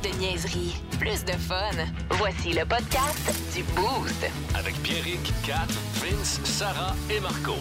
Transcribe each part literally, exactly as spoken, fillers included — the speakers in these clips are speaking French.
de niaiserie, plus de fun. Voici le podcast du Boost. Avec Pierrick, Kat, Vince, Sarah et Marco.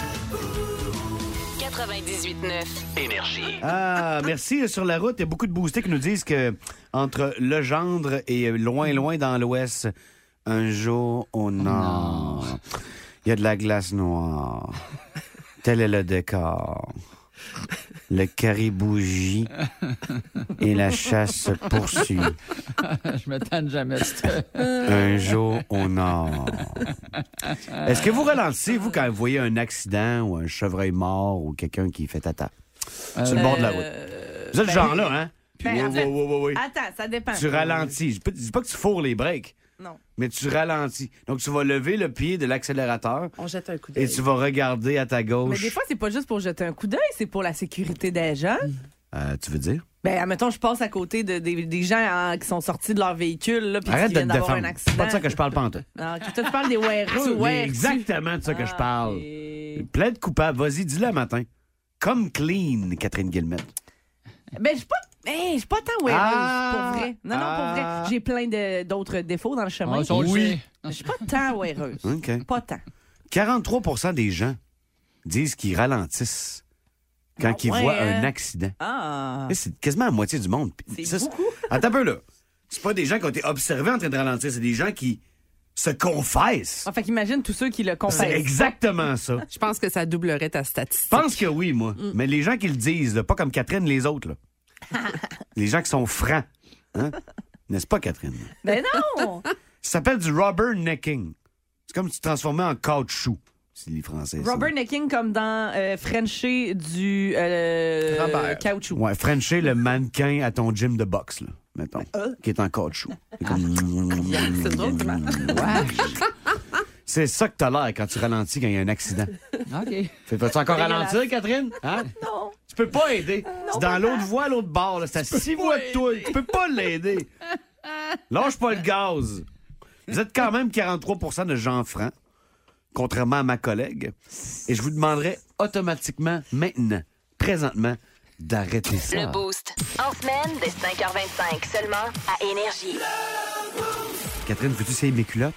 quatre-vingt-dix-huit neuf Énergie. Ah, merci. Sur la route, il y a beaucoup de boostés qui nous disent que entre Legendre et loin, loin dans l'ouest, un jour au nord, il y a de la glace noire. Tel est le décor. Le caribou gît et la chasse se poursuit. Je me tente jamais. Un jour au nord. Est-ce que vous ralentissez, vous, quand vous voyez un accident ou un chevreuil mort ou quelqu'un qui fait tata sur le bord de la route? Vous êtes ben, ce genre-là, hein? ben, oui, en fait, oui, oui, oui, oui. Attends, ça dépend. Tu ralentis. Je ne dis pas que tu fourres les breaks. Non. Mais tu ralentis. Donc, tu vas lever le pied de l'accélérateur. On jette un coup d'œil. Et tu vas regarder à ta gauche. Mais des fois, c'est pas juste pour jeter un coup d'œil, c'est pour la sécurité des gens. Euh, tu veux dire? Ben, admettons, je passe à côté de, de- des gens hein, qui sont sortis de leur véhicule, là, puis Arrête qui de te viennent d'avoir un défendre. accident. C'est pas de ça que je parle, pantoute. Non, ok, toi, tu parles des wearers. C'est ouais, exactement de ça que je Ah, parle. et- Plaide coupable. Vas-y, dis-le matin. Comme clean, Catherine Guillemette. Ben, je suis pas. Hey, je suis pas tant weareuse, Ah! pour vrai. Non, non, Ah! pour vrai. J'ai plein de- d'autres défauts dans le chemin. Ah, ça, on le Oui. sait. Je suis pas tant weareuse. OK. Pas tant. quarante-trois pour cent des gens disent qu'ils ralentissent quand Ah ils ouais, voient hein? un accident. Ah. Là, c'est quasiment la moitié du monde. C'est Ça, beaucoup. Attends un peu, là. C'est pas des gens qui ont été observés en train de ralentir, c'est des gens qui se confessent. Ah, fait qu'imagine tous ceux qui le confessent. C'est exactement ça. Je pense que ça doublerait ta statistique. Je pense que oui, moi. Mm. Mais les gens qui le disent, là, pas comme Catherine, les autres, là. Les gens qui sont francs. Hein? N'est-ce pas, Catherine? Ben non! Ça s'appelle du rubber necking. C'est comme si tu te transformais en caoutchouc. C'est les Français. ça. Rubber necking comme dans euh, Frencher du euh, Robert. caoutchouc. Ouais, Frencher le mannequin à ton gym de boxe, là, mettons, qui est en caoutchouc. C'est comme- C'est drôle, comment? C'est ça que t'as l'air quand tu ralentis quand il y a un accident. OK. Fait- Vas-tu encore Dégueulasse. ralentir, Catherine? Hein? Non. Tu peux pas aider. C'est dans l'autre voie, l'autre bord. là. C'est à six voies de toi. Tu peux pas l'aider. Lâche pas le gaz. Vous êtes quand même quarante-trois pour cent de gens francs, contrairement à ma collègue. Et je vous demanderai automatiquement, maintenant, présentement, d'arrêter ça. Le Boost. En semaine, dès cinq heures vingt-cinq, seulement à Énergie. Catherine, veux-tu essayer mes culottes?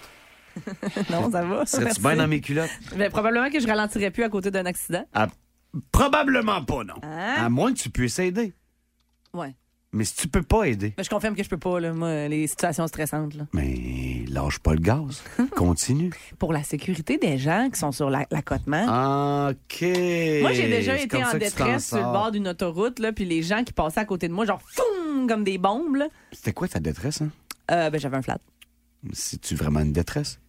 Non, ça va. Serais-tu Merci. bien dans mes culottes? Ben, probablement que je ralentirais plus à côté d'un accident. Ah, probablement pas, non. Hein? À moins que tu puisses aider. Ouais. Mais si tu peux pas aider, Mais je confirme que je peux pas, là, moi, les situations stressantes. Là. mais lâche pas le gaz. Continue. Pour la sécurité des gens qui sont sur la- l'accotement. OK. Moi, j'ai déjà C'est été comme en ça que tu t'en détresse sur le sors. bord d'une autoroute, là, puis les gens qui passaient à côté de moi, genre, foum, comme des bombes, là. C'était quoi ta détresse, hein? Euh, ben, j'avais un flat. C'est-tu vraiment une détresse?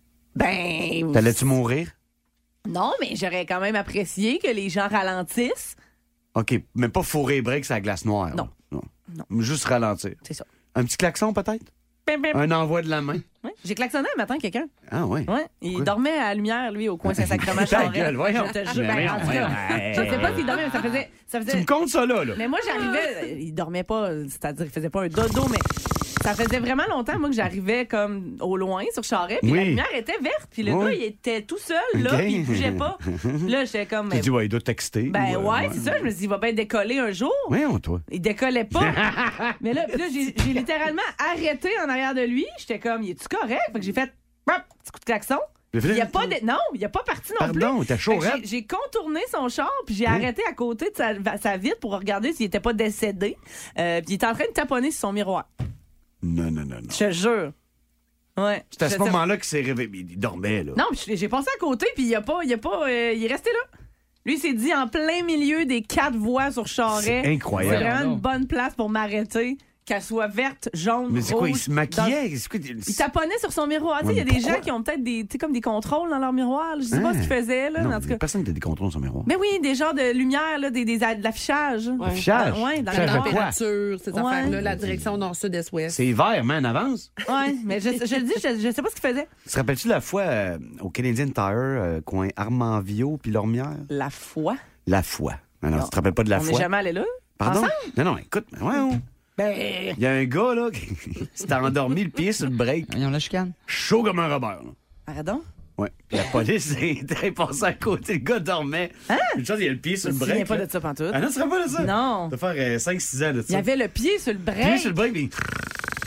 Ben. T'allais-tu mourir? Non, mais j'aurais quand même apprécié que les gens ralentissent. OK, mais pas fourrer les breaks à la glace noire. Non. là. Non. Non. Juste ralentir. C'est ça. Un petit klaxon, peut-être? Bim, bim. Un envoi de la main? Ouais. J'ai klaxonné un matin quelqu'un. Ah, ouais. Ouais. Il Pourquoi? dormait à la lumière, lui, au coin Ta Saint-Sacrement-Charest. gueule, voyons. Je te jure, Mais ben, voyons, en tout voyons. cas, je sais pas s'il dormait, mais ça faisait. Ça Tu faisait... me comptes ça, là, là? Mais moi, j'arrivais. Il dormait pas, c'est-à-dire qu'il faisait pas un dodo, mais. Ça faisait vraiment longtemps, moi, que j'arrivais comme au loin sur Charest, puis Oui. la lumière était verte, puis le Oui. gars, il était tout seul, là, OK. puis il bougeait pas. Là, j'étais comme. Tu dis, ouais, il doit texter. Ben ou, ouais, euh, c'est ça. Je me suis dit, il va bien décoller un jour. Voyons, toi. Il décollait pas. Mais là, puis là j'ai j'ai littéralement arrêté en arrière de lui. J'étais comme, il est-tu correct? Fait que j'ai fait, hop, petit coup de klaxon. Il y a pas de... Non, il a pas parti non plus. Pardon, t'as chaud, Fait que raide. j'ai- J'ai contourné son char, puis j'ai Hein? arrêté à côté de sa, sa vitre pour regarder s'il était pas décédé. Euh, puis il était en train de taponner sur son miroir. Non, non, non, non. Je te jure. Ouais. C'est à Je ce sais- moment-là qu'il s'est réveillé. Il dormait, là. Non, puis j'ai j'ai passé à côté, puis il a pas, il a pas, euh, il est resté là. Lui, il s'est dit en plein milieu des quatre voies sur Charest. C'est incroyable. C'est vraiment non. une bonne place pour m'arrêter, qu'elle soit verte, jaune, Mais c'est quoi, il rouge, se dans- maquillait? C'est quoi, Il taponnait sur son miroir. Tu sais, Ouais, il y a mais des pourquoi? gens qui ont peut-être des, tu sais, comme des contrôles dans leur miroir. là. Je sais pas Hein? ce qu'ils faisaient, là, Non, en tout il y a cas. personne qui a des contrôles sur son miroir. Mais oui, des genres de lumière, là, des, des, de l'affichage. Affichage? Dans- ouais, dans Affichage le de noir. quoi? Température, ces Ouais. affaires-là, la direction nord-sud-est-ouest. C'est vert, man, avance. Ouais, mais je, je le dis, je, je sais pas ce qu'ils faisaient. Te rappelles-tu la fois euh, au Canadian Tire, euh, coin Armanvio puis Lormière? La foi. La foi. Non, non, Non. tu te rappelles pas de la On n'est foi? jamais allé là. Pardon? Ensemble? Non, non, écoute, mais ouais, oh. Ben. Il y a un gars, là, qui s'était endormi le pied sur le break, Voyons la chicane. chaud comme un Robert. là. Arrête donc. Ouais. Puis la police était passée à côté, le gars dormait. Hein? Une chose, il y a le pied Je sur me le souviens break. pas là. de ça pantoute. Ah non, tu te rappelles pas de ça? Non. Ça doit faire cinq six ans de ça. Il y avait le pied sur le break. Pied sur le break, puis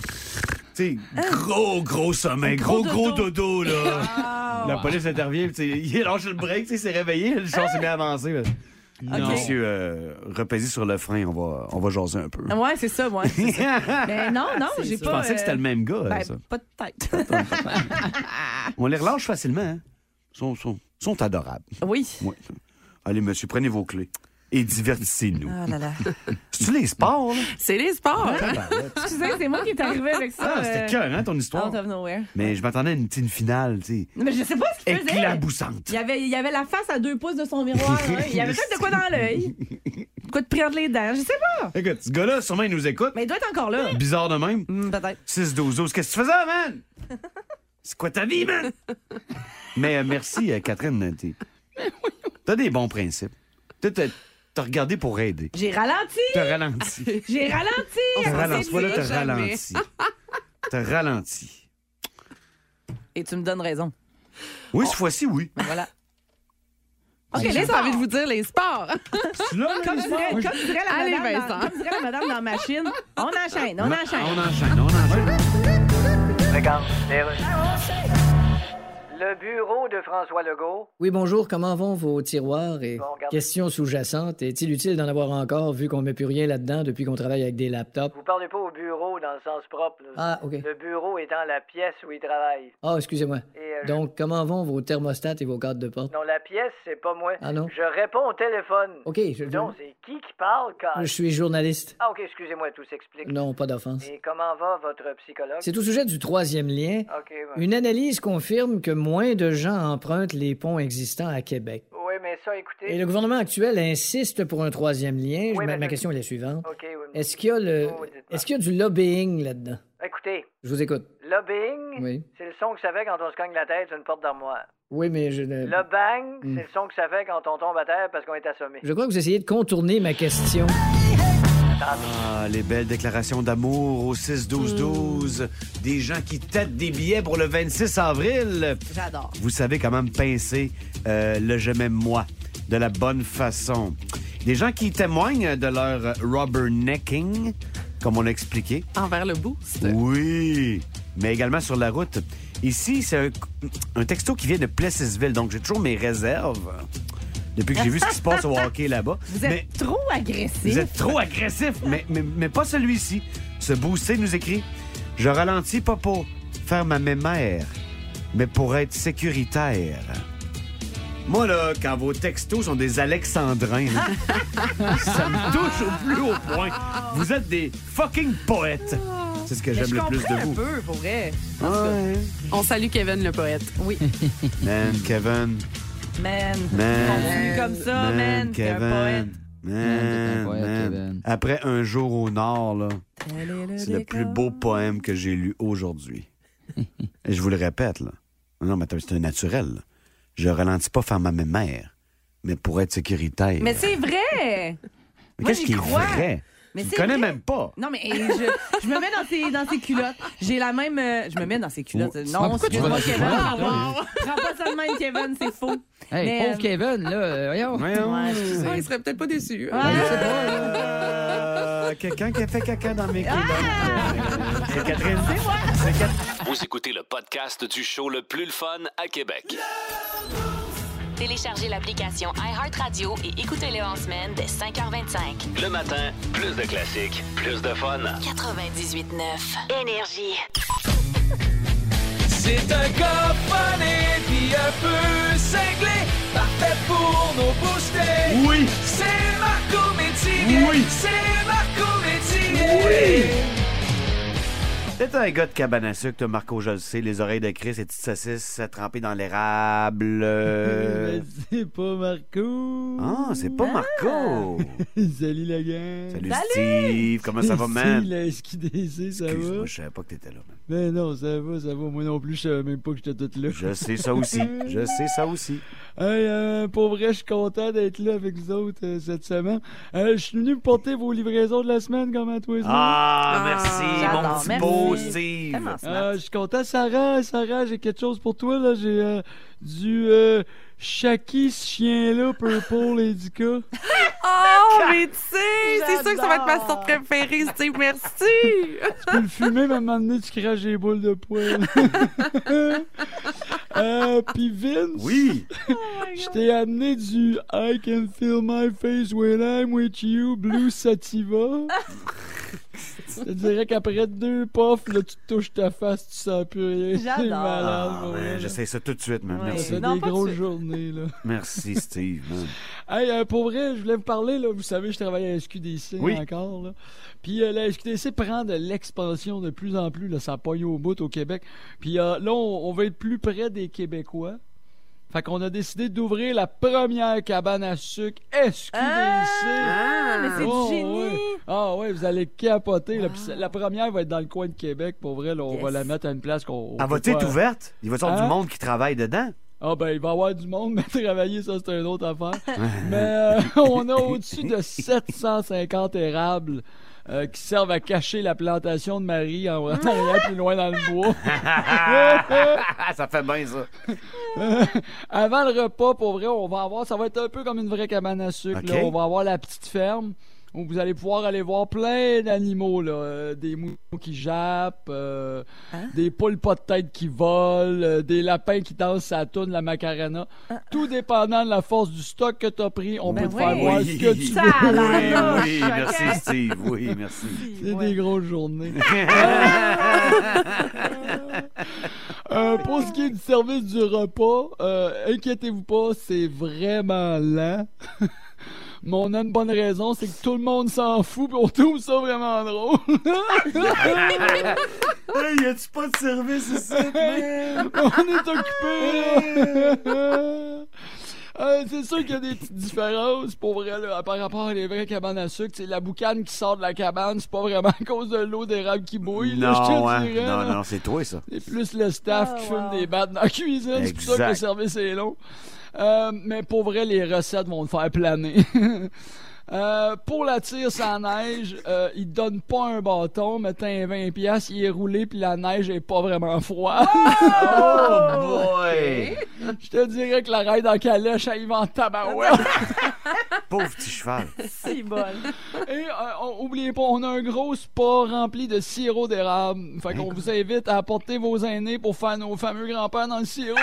Tu sais, gros, gros sommeil, gros, gros gros dodo. dodo, là. Ah, La ouais. police intervient, tu sais, il a lâché le break, tu sais, il s'est réveillé, le char s'est bien avancé. Non. Monsieur, euh, repaisez sur le frein, on va, on va jaser un peu. Ouais, c'est ça, moi. Mais non, non, j'ai Je pas. pensais que c'était le même gars, Ben, ça. peut-être. On les relâche facilement, hein? Ils sont, sont, sont adorables. Oui. Oui. Allez, monsieur, prenez vos clés et divertissez-nous. Ah là là. C'est-tu les sports, là? C'est les sports. Excusez, c'est moi qui est arrivé avec ça. Ah, c'était euh, cœur, hein, ton histoire? Out of nowhere. Mais je m'attendais à une, petite finale, tu sais, Mais je sais pas ce qu'il faisait. éclaboussante. Il y avait, il y avait la face à deux pouces de son miroir. Hein. Il y avait peut-être de quoi dans l'œil. De quoi de prendre les dents. Je sais pas. Écoute, ce gars-là, sûrement, il nous écoute. Mais il doit être encore là. Bizarre de même. Hmm, peut-être. six douze douze. Qu'est-ce que tu faisais, man? C'est quoi ta vie, man? Mais euh, merci, euh, Catherine. T'es... T'as des bons principes. T'as, t'as, t'as regardé pour aider. J'ai ralenti. T'as ralenti. J'ai ralenti. T'as à ralenti. côté Toi, là, de- t'as jamais. ralenti. T'as ralenti. Et tu me donnes raison. Oui, cette fois-ci, oui. Ben voilà. OK, OK, là, les j'ai envie de vous dire les sports. Tu l'as, là, Comme les dirait, sports? comme dirait la Allez, madame dans, Vincent. comme dirait la madame dans la machine, on enchaîne, on On enchaîne. enchaîne, on enchaîne. Regarde, les rues. Le bureau de François Legault. Oui, bonjour. Comment vont vos tiroirs? Et Bon, regarde. question sous-jacente, est-il utile d'en avoir encore vu qu'on ne met plus rien là-dedans depuis qu'on travaille avec des laptops? Vous parlez pas au bureau dans le sens propre. là. Ah, OK. Le bureau étant la pièce où il travaille. Ah, excusez-moi. Et, euh, Donc, comment vont vos thermostats et vos cadres de porte? Non, la pièce, c'est pas moi. Ah non? Je réponds au téléphone. OK, je, Non, c'est qui qui parle quand... je suis journaliste. Ah, OK, excusez-moi, tout s'explique. Non, pas d'offense. Et comment va votre psychologue? C'est au sujet du troisième lien. OK, ouais. Une analyse confirme que moins de gens empruntent les ponts existants à Québec. Oui, mais ça, écoutez... Et le gouvernement actuel insiste pour un troisième lien. Oui, ma, mais ma je- question est la suivante. OK, oui. mais- Est-ce qu'il y a le, Oh, dites-moi. est-ce qu'il y a du lobbying là-dedans? Écoutez, Je vous écoute. lobbying, Oui. c'est le son que ça fait quand on se cogne la tête sur une porte d'armoire. Oui, mais je... Le bang, Hmm. c'est le son que ça fait quand on tombe à terre parce qu'on est assommé. Je crois que vous essayez de contourner ma question. Ah, les belles déclarations d'amour au six douze douze. Des gens qui têtent des billets pour le vingt-six avril. J'adore. Vous savez comment me pincer euh, le je m'aime moi de la bonne façon. Des gens qui témoignent de leur rubbernecking, comme on l'a expliqué. Envers le boost. Oui, mais également sur la route. Ici, c'est un, un texto qui vient de Plessisville, donc j'ai toujours mes réserves depuis que j'ai vu ce qui se passe au hockey là-bas. Vous êtes Mais trop agressif. vous êtes trop agressif, mais, mais, mais pas celui-ci. Ce boosté nous écrit « Je ralentis pas pour faire ma mémère, mais pour être sécuritaire. » Moi, là, quand vos textos sont des alexandrins, là, ça me touche au plus haut point. Vous êtes des fucking poètes. C'est ce que Mais j'aime je le plus comprends de un vous. peu, pour vrai. Ouais. On salue Kevin le poète. Oui. Man, Kevin. Man. Man. Continue comme ça, man. T'es un poète. Man, t'es un poète, man. Kevin. Après Un jour au nord, là, c'est le plus beau poème que j'ai lu aujourd'hui. Et je vous le répète, là. Non, mais attends, c'est un naturel. là. Je ralentis pas faire ma mémère, mais pour être sécuritaire. Mais c'est vrai. Mais moi, qu'est-ce j'y qui est crois. vrai? Mais Tu me c'est connais vrai. même pas. Non, mais je, je me mets dans ses, dans ses culottes. J'ai la même. euh, je me mets dans ses culottes. Oh. Non, Pourquoi tu excuse-moi, vas dans ses Kevin. culottes? Pardon. Prends pas ça de même, Kevin, c'est faux. Hey, Mais, pauvre euh, Kevin, là, euh, voyons. Voyons. Ouais, excusez. Ah, il serait peut-être pas déçu. Ouais. Je sais pas, là. Euh, Quelqu'un qui a fait caca dans mes Ah! culottes. C'est Catherine. C'est moi. C'est Catherine. Vous écoutez le podcast du show le plus le fun à Québec. Téléchargez l'application iHeartRadio et écoutez-le en semaine dès cinq heures vingt-cinq. Le matin, plus de classiques, plus de fun. quatre-vingt-dix-huit neuf. Énergie. C'est un gars funny pis un peu cinglé, parfait pour nos boostés. Oui. C'est Marco Métivier. Oui. C'est Marco Métivier. C'est un gars de cabane à sucre, toi, Marco, je le sais, les oreilles de Chris, les petites saucisses euh, trempées dans l'érable. euh. C'est pas Marco. Ah, c'est pas Marco. Salut la gang. Salut, Steve, comment ça va, man? Salut la S Q D C, ça Excuse-moi, va? je savais pas que t'étais là, man. Ben non, ça va, ça va. Moi non plus, je savais même pas que j'étais tout là. Je sais ça aussi, je sais ça aussi. Hey, euh, pour vrai, je suis content d'être là avec vous autres euh, cette semaine. Euh, je suis venu vous porter vos livraisons de la semaine, comme à toi, Ah, merci, mon j'adore, petit merci. beau Steve. Tellement smart. Ah, je suis content. Sarah, Sarah, j'ai quelque chose pour toi, là. J'ai euh, du euh, Shaki, ce chien-là, Purple Indica. Oh, mais tu sais, c'est sûr que ça va être ma sorte préférée, Steve. Merci. Tu peux le fumer, mais à un moment donné, tu craches des boules de poêle. euh, Puis Vince, oui, Oh je t'ai amené du I can feel my face when I'm with you, Blue Sativa. Je te dirais qu'après deux puffs, là, tu te touches ta face, tu sens plus rien. J'adore. C'est malade. Ah, ouais. man, j'essaie ça tout de suite, man. Ouais. Merci. Ça fait Non, des pas de grosses suite. journées, là. Merci, Steve, man. Hey, euh, pour vrai, je voulais vous parler, là, vous savez, je travaille à la S Q D C Oui. encore, là. Puis euh, la S Q D C prend de l'expansion de plus en plus, là, ça pogne au bout au Québec. Puis euh, là, on, on va être plus près des Québécois. Fait qu'on a décidé d'ouvrir la première cabane à sucre S Q D C. Ah, mais c'est Oh, du génie. ouais. Ah ouais, vous allez capoter. Là. Puis c'est- la première va être dans le coin de Québec. Pour vrai, là, on Yes. va la mettre à une place qu'on... on Elle peut va-tu être pas- ouverte? Il va y avoir Hein? du monde qui travaille dedans? Ah ben, il va y avoir du monde, mais travailler, ça, c'est une autre affaire. mais euh, on a au-dessus de sept cent cinquante érables euh, qui servent à cacher la plantation de Marie en arrière plus loin dans le bois. Ça fait bien, ça. Euh, Avant le repas, pour vrai, on va avoir... Ça va être un peu comme une vraie cabane à sucre. Ok. Là. On va avoir la petite ferme où vous allez pouvoir aller voir plein d'animaux. Là. Euh, des moutons qui jappent, euh, des poules pas de tête qui volent, euh, des lapins qui dansent sa toune, la Macarena. Tout dépendant de la force du stock que tu as pris, on Ben peut te oui. faire voir Oui. ce que tu Ça veux. a l'air Oui, louche, oui, ok? merci, Steve. Oui, merci. C'est Ouais. des grosses journées. Euh, pour ce qui est du service du repas, euh, inquiétez-vous pas, c'est vraiment lent. Mais on a une bonne raison, c'est que tout le monde s'en fout pis on trouve ça vraiment drôle. Hey, y a-tu pas de service ici, man? On est occupé, là. Euh, c'est sûr qu'il y a des petites différences pour vrai là, par rapport à les vraies cabanes à sucre. C'est la boucane qui sort de la cabane, c'est pas vraiment à cause de l'eau d'érable qui bouille. Là, je te Non, hein? dirais, non, là. non, c'est toi, ça. C'est plus le staff Oh, qui wow. fume des battes dans la cuisine. C'est pour ça que le Exact. service est long. Euh, mais pour vrai, les recettes vont te faire planer. Euh, pour la tire sans neige, euh, ils te donnent pas un bâton, mais t'as un vingt piastres, il est roulé, puis la neige est pas vraiment froide. Oh, boy! Je te dirais que la raide en calèche, elle y va en tabarouette. Pauvre petit cheval. C'est bon. Et euh, on- oubliez pas, on a un gros spa rempli de sirop d'érable. Fait qu'on vous invite à apporter vos aînés pour faire nos fameux grands-pères dans le sirop.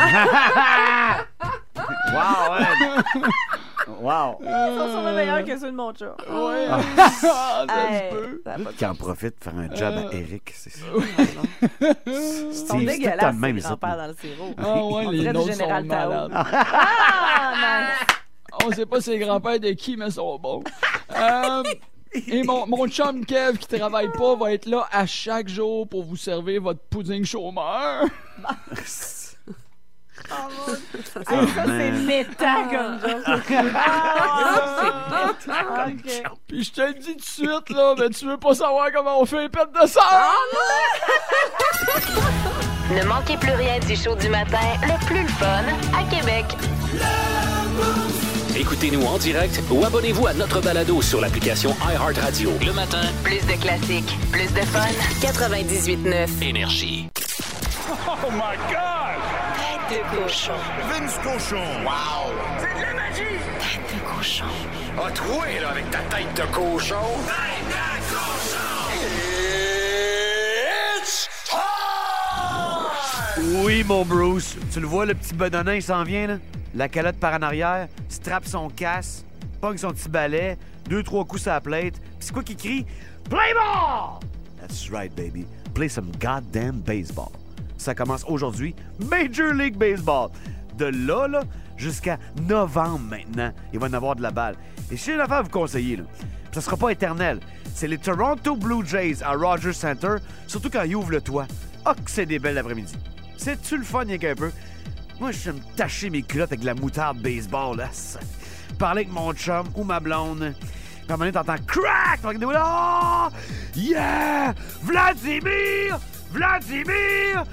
Wow, ouais. Wow. Ils sont sûrement meilleurs que ceux de mon chat. Ouais. Ah, ça Hey, se peut. ça a pas de Qui en profite pour faire un job Euh, à Eric, c'est ça. Ils sont Steve, c'est tout le temps dégueulasses, le même, les ça. grands-pères dans le sirop. Ah ouais, On les dirait du nôtres Général sont Tao. malades. Ah, nice. On sait pas si c'est grand-père de qui, mais ils sont bons. Euh, et mon, mon chum Kev qui travaille pas va être là à chaque jour pour vous servir votre pudding chômeur. Hey, ça, c'est méta comme joke. Ah, c'est méta. OK. Puis je te le dis tout de suite, là, mais tu veux pas savoir comment on fait les pètes de sang? Ne manquez plus rien du show du matin, le plus le fun à Québec. Écoutez-nous en direct ou abonnez-vous à notre balado sur l'application iHeartRadio. Le matin, Plus de classiques, plus de fun. quatre-vingt-dix-huit neuf. Énergie. Oh my God! Tête de cochon. Vince Cochon! Wow! C'est de la magie! Tête de cochon. A troué, là, avec ta tête de cochon! Tête de cochon! It's time! Oui, mon Bruce. Tu le vois, le petit bedonin, il s'en vient, là? La calotte par en arrière, strappe son casse, pogne son petit balai, deux, trois coups sur la plate. Pis c'est quoi qui crie? Play ball! That's right, baby. Play some goddamn baseball. Ça commence aujourd'hui, Major League Baseball. De là, là, jusqu'à novembre maintenant, il va y en avoir de la balle. Et j'ai une affaire à vous conseiller, là. Pis ça sera pas éternel. C'est les Toronto Blue Jays à Rogers Center, surtout quand ils ouvrent le toit. Ah, que c'est des belles l'après-midi. C'est-tu le fun, rien qu'un peu? Moi, je vais me tacher mes culottes avec de la moutarde baseball, là. Parler avec mon chum ou ma blonde. Puis à un moment donné, t'entends crack! T'entends des oh! Yeah! Vladimir! Vladimir!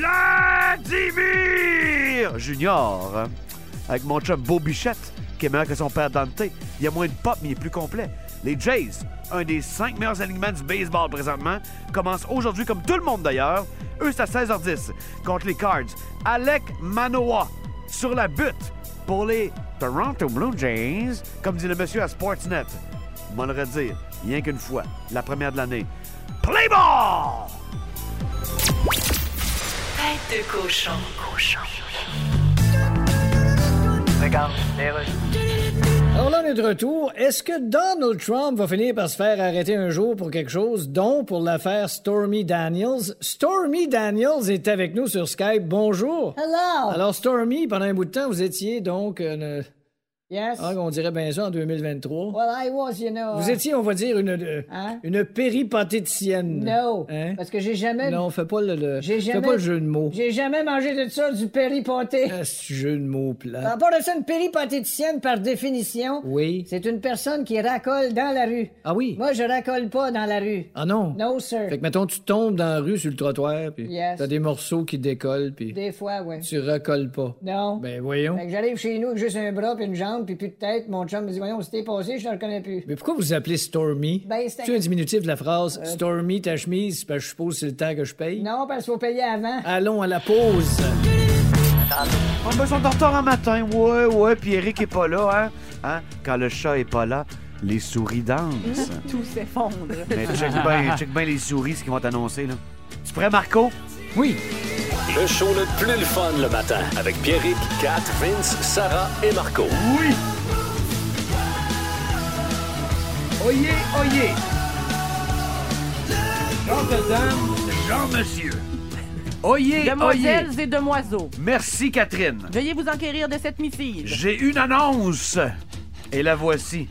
Vladimir! Junior! Avec mon chum Beau Bichette, qui est meilleur que son père Dante. Il y a moins de pop, mais il est plus complet. Les Jays, un des cinq meilleurs alignements du baseball présentement, commencent aujourd'hui, comme tout le monde d'ailleurs. Eux, c'est à seize heures dix contre les Cards. Alek Manoah sur la butte pour les Toronto Blue Jays, comme dit le monsieur à Sportsnet. On va le redire, rien qu'une fois, la première de l'année. Play ball! Tête de cochon. Cochon. Regarde, les rues. Alors là, on est de retour. Est-ce que Donald Trump va finir par se faire arrêter un jour pour quelque chose, dont pour l'affaire Stormy Daniels? Stormy Daniels est avec nous sur Skype. Bonjour. Hello. Alors, Stormy, pendant un bout de temps, vous étiez donc... Une... Yes. Ah, on dirait bien ça en deux mille vingt-trois. Well, I was, you know. Vous étiez, on va dire, une, euh, Hein? une péripatéticienne. No. Hein? Parce que j'ai jamais. Non, fais pas le, le... J'ai fais jamais. pas le jeu de mots. J'ai jamais mangé de ça, du péripaté. Ah, ce jeu de mots plat. À part de ça, une péripatéticienne, par définition, Oui. c'est une personne qui racole dans la rue. Ah oui? Moi, je racole pas dans la rue. Ah non? No, sir. Fait que, mettons, tu tombes dans la rue sur le trottoir, puis Yes. t'as des morceaux qui décollent, puis Des fois, ouais. tu racolles pas. Non. Ben voyons. Fait que j'arrive chez nous avec juste un bras puis une jambe puis plus de tête. Mon chum me dit, voyons, c'était passé, je te reconnais plus. Mais pourquoi vous appelez Stormy? Ben, c'est C'est un diminutif de la phrase Euh. Stormy, ta chemise, parce que je suppose que c'est le temps que je paye? Non, parce qu'il faut payer avant. Allons à la pause. On ben, ils sont en retard en matin. Ouais, ouais, puis Eric est pas là, hein? hein? Quand le chat est pas là, les souris dansent. Tout s'effondre. Mais check bien check bien les souris, ce qu'ils vont t'annoncer, là. Tu prêt, Marco? Oui. Le show le plus le fun le matin avec Pierrick, Kat, Vince, Sarah et Marco. Oui! Oyez, oyez! Genre de dame, genre monsieur. Oyez, Demoiselles oyez! et demoiseaux, Merci, Catherine. veuillez vous enquérir de cette missive. J'ai une annonce. Et la voici.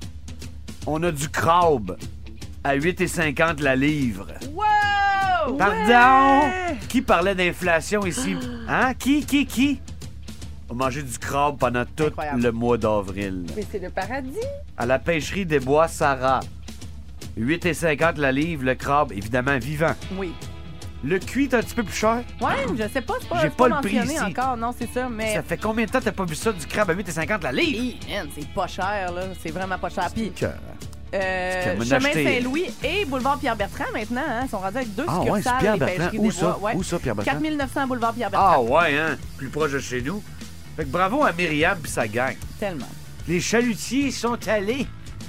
On a du crabe à huit virgule cinquante la livre. Wow! Pardon? Ouais! Qui parlait d'inflation ici? Hein? Qui, qui, qui? On a mangé du crabe pendant tout Incroyable. le mois d'avril. Mais c'est le paradis. À la pêcherie des Bois Sarah. huit virgule cinquante la livre, le crabe, évidemment vivant. Oui. Le cuit est un petit peu plus cher. Ouais, je sais pas, c'est pas, J'ai c'est pas pas le prix mentionné ici. encore, non, c'est ça, mais... Ça fait combien de temps t'as pas vu ça, du crabe à huit virgule cinquante la livre? Hi, man, c'est pas cher, là. C'est vraiment pas cher. Puis, Que- euh, C'est qu'à Chemin m'acheter. Saint-Louis et Boulevard Pierre-Bertrand, maintenant, hein, sont rendus avec deux Ah ouais, c'est succursales Pierre des Bertrand. pêcheries Où des ça? Bois. Ouais. Où ça, Pierre Bertrand? quatre mille neuf cents Boulevard Pierre-Bertrand. Ah ouais, hein? Plus proche de chez nous. Fait que bravo à Myriam pis sa gang. Tellement. Les chalutiers sont allés.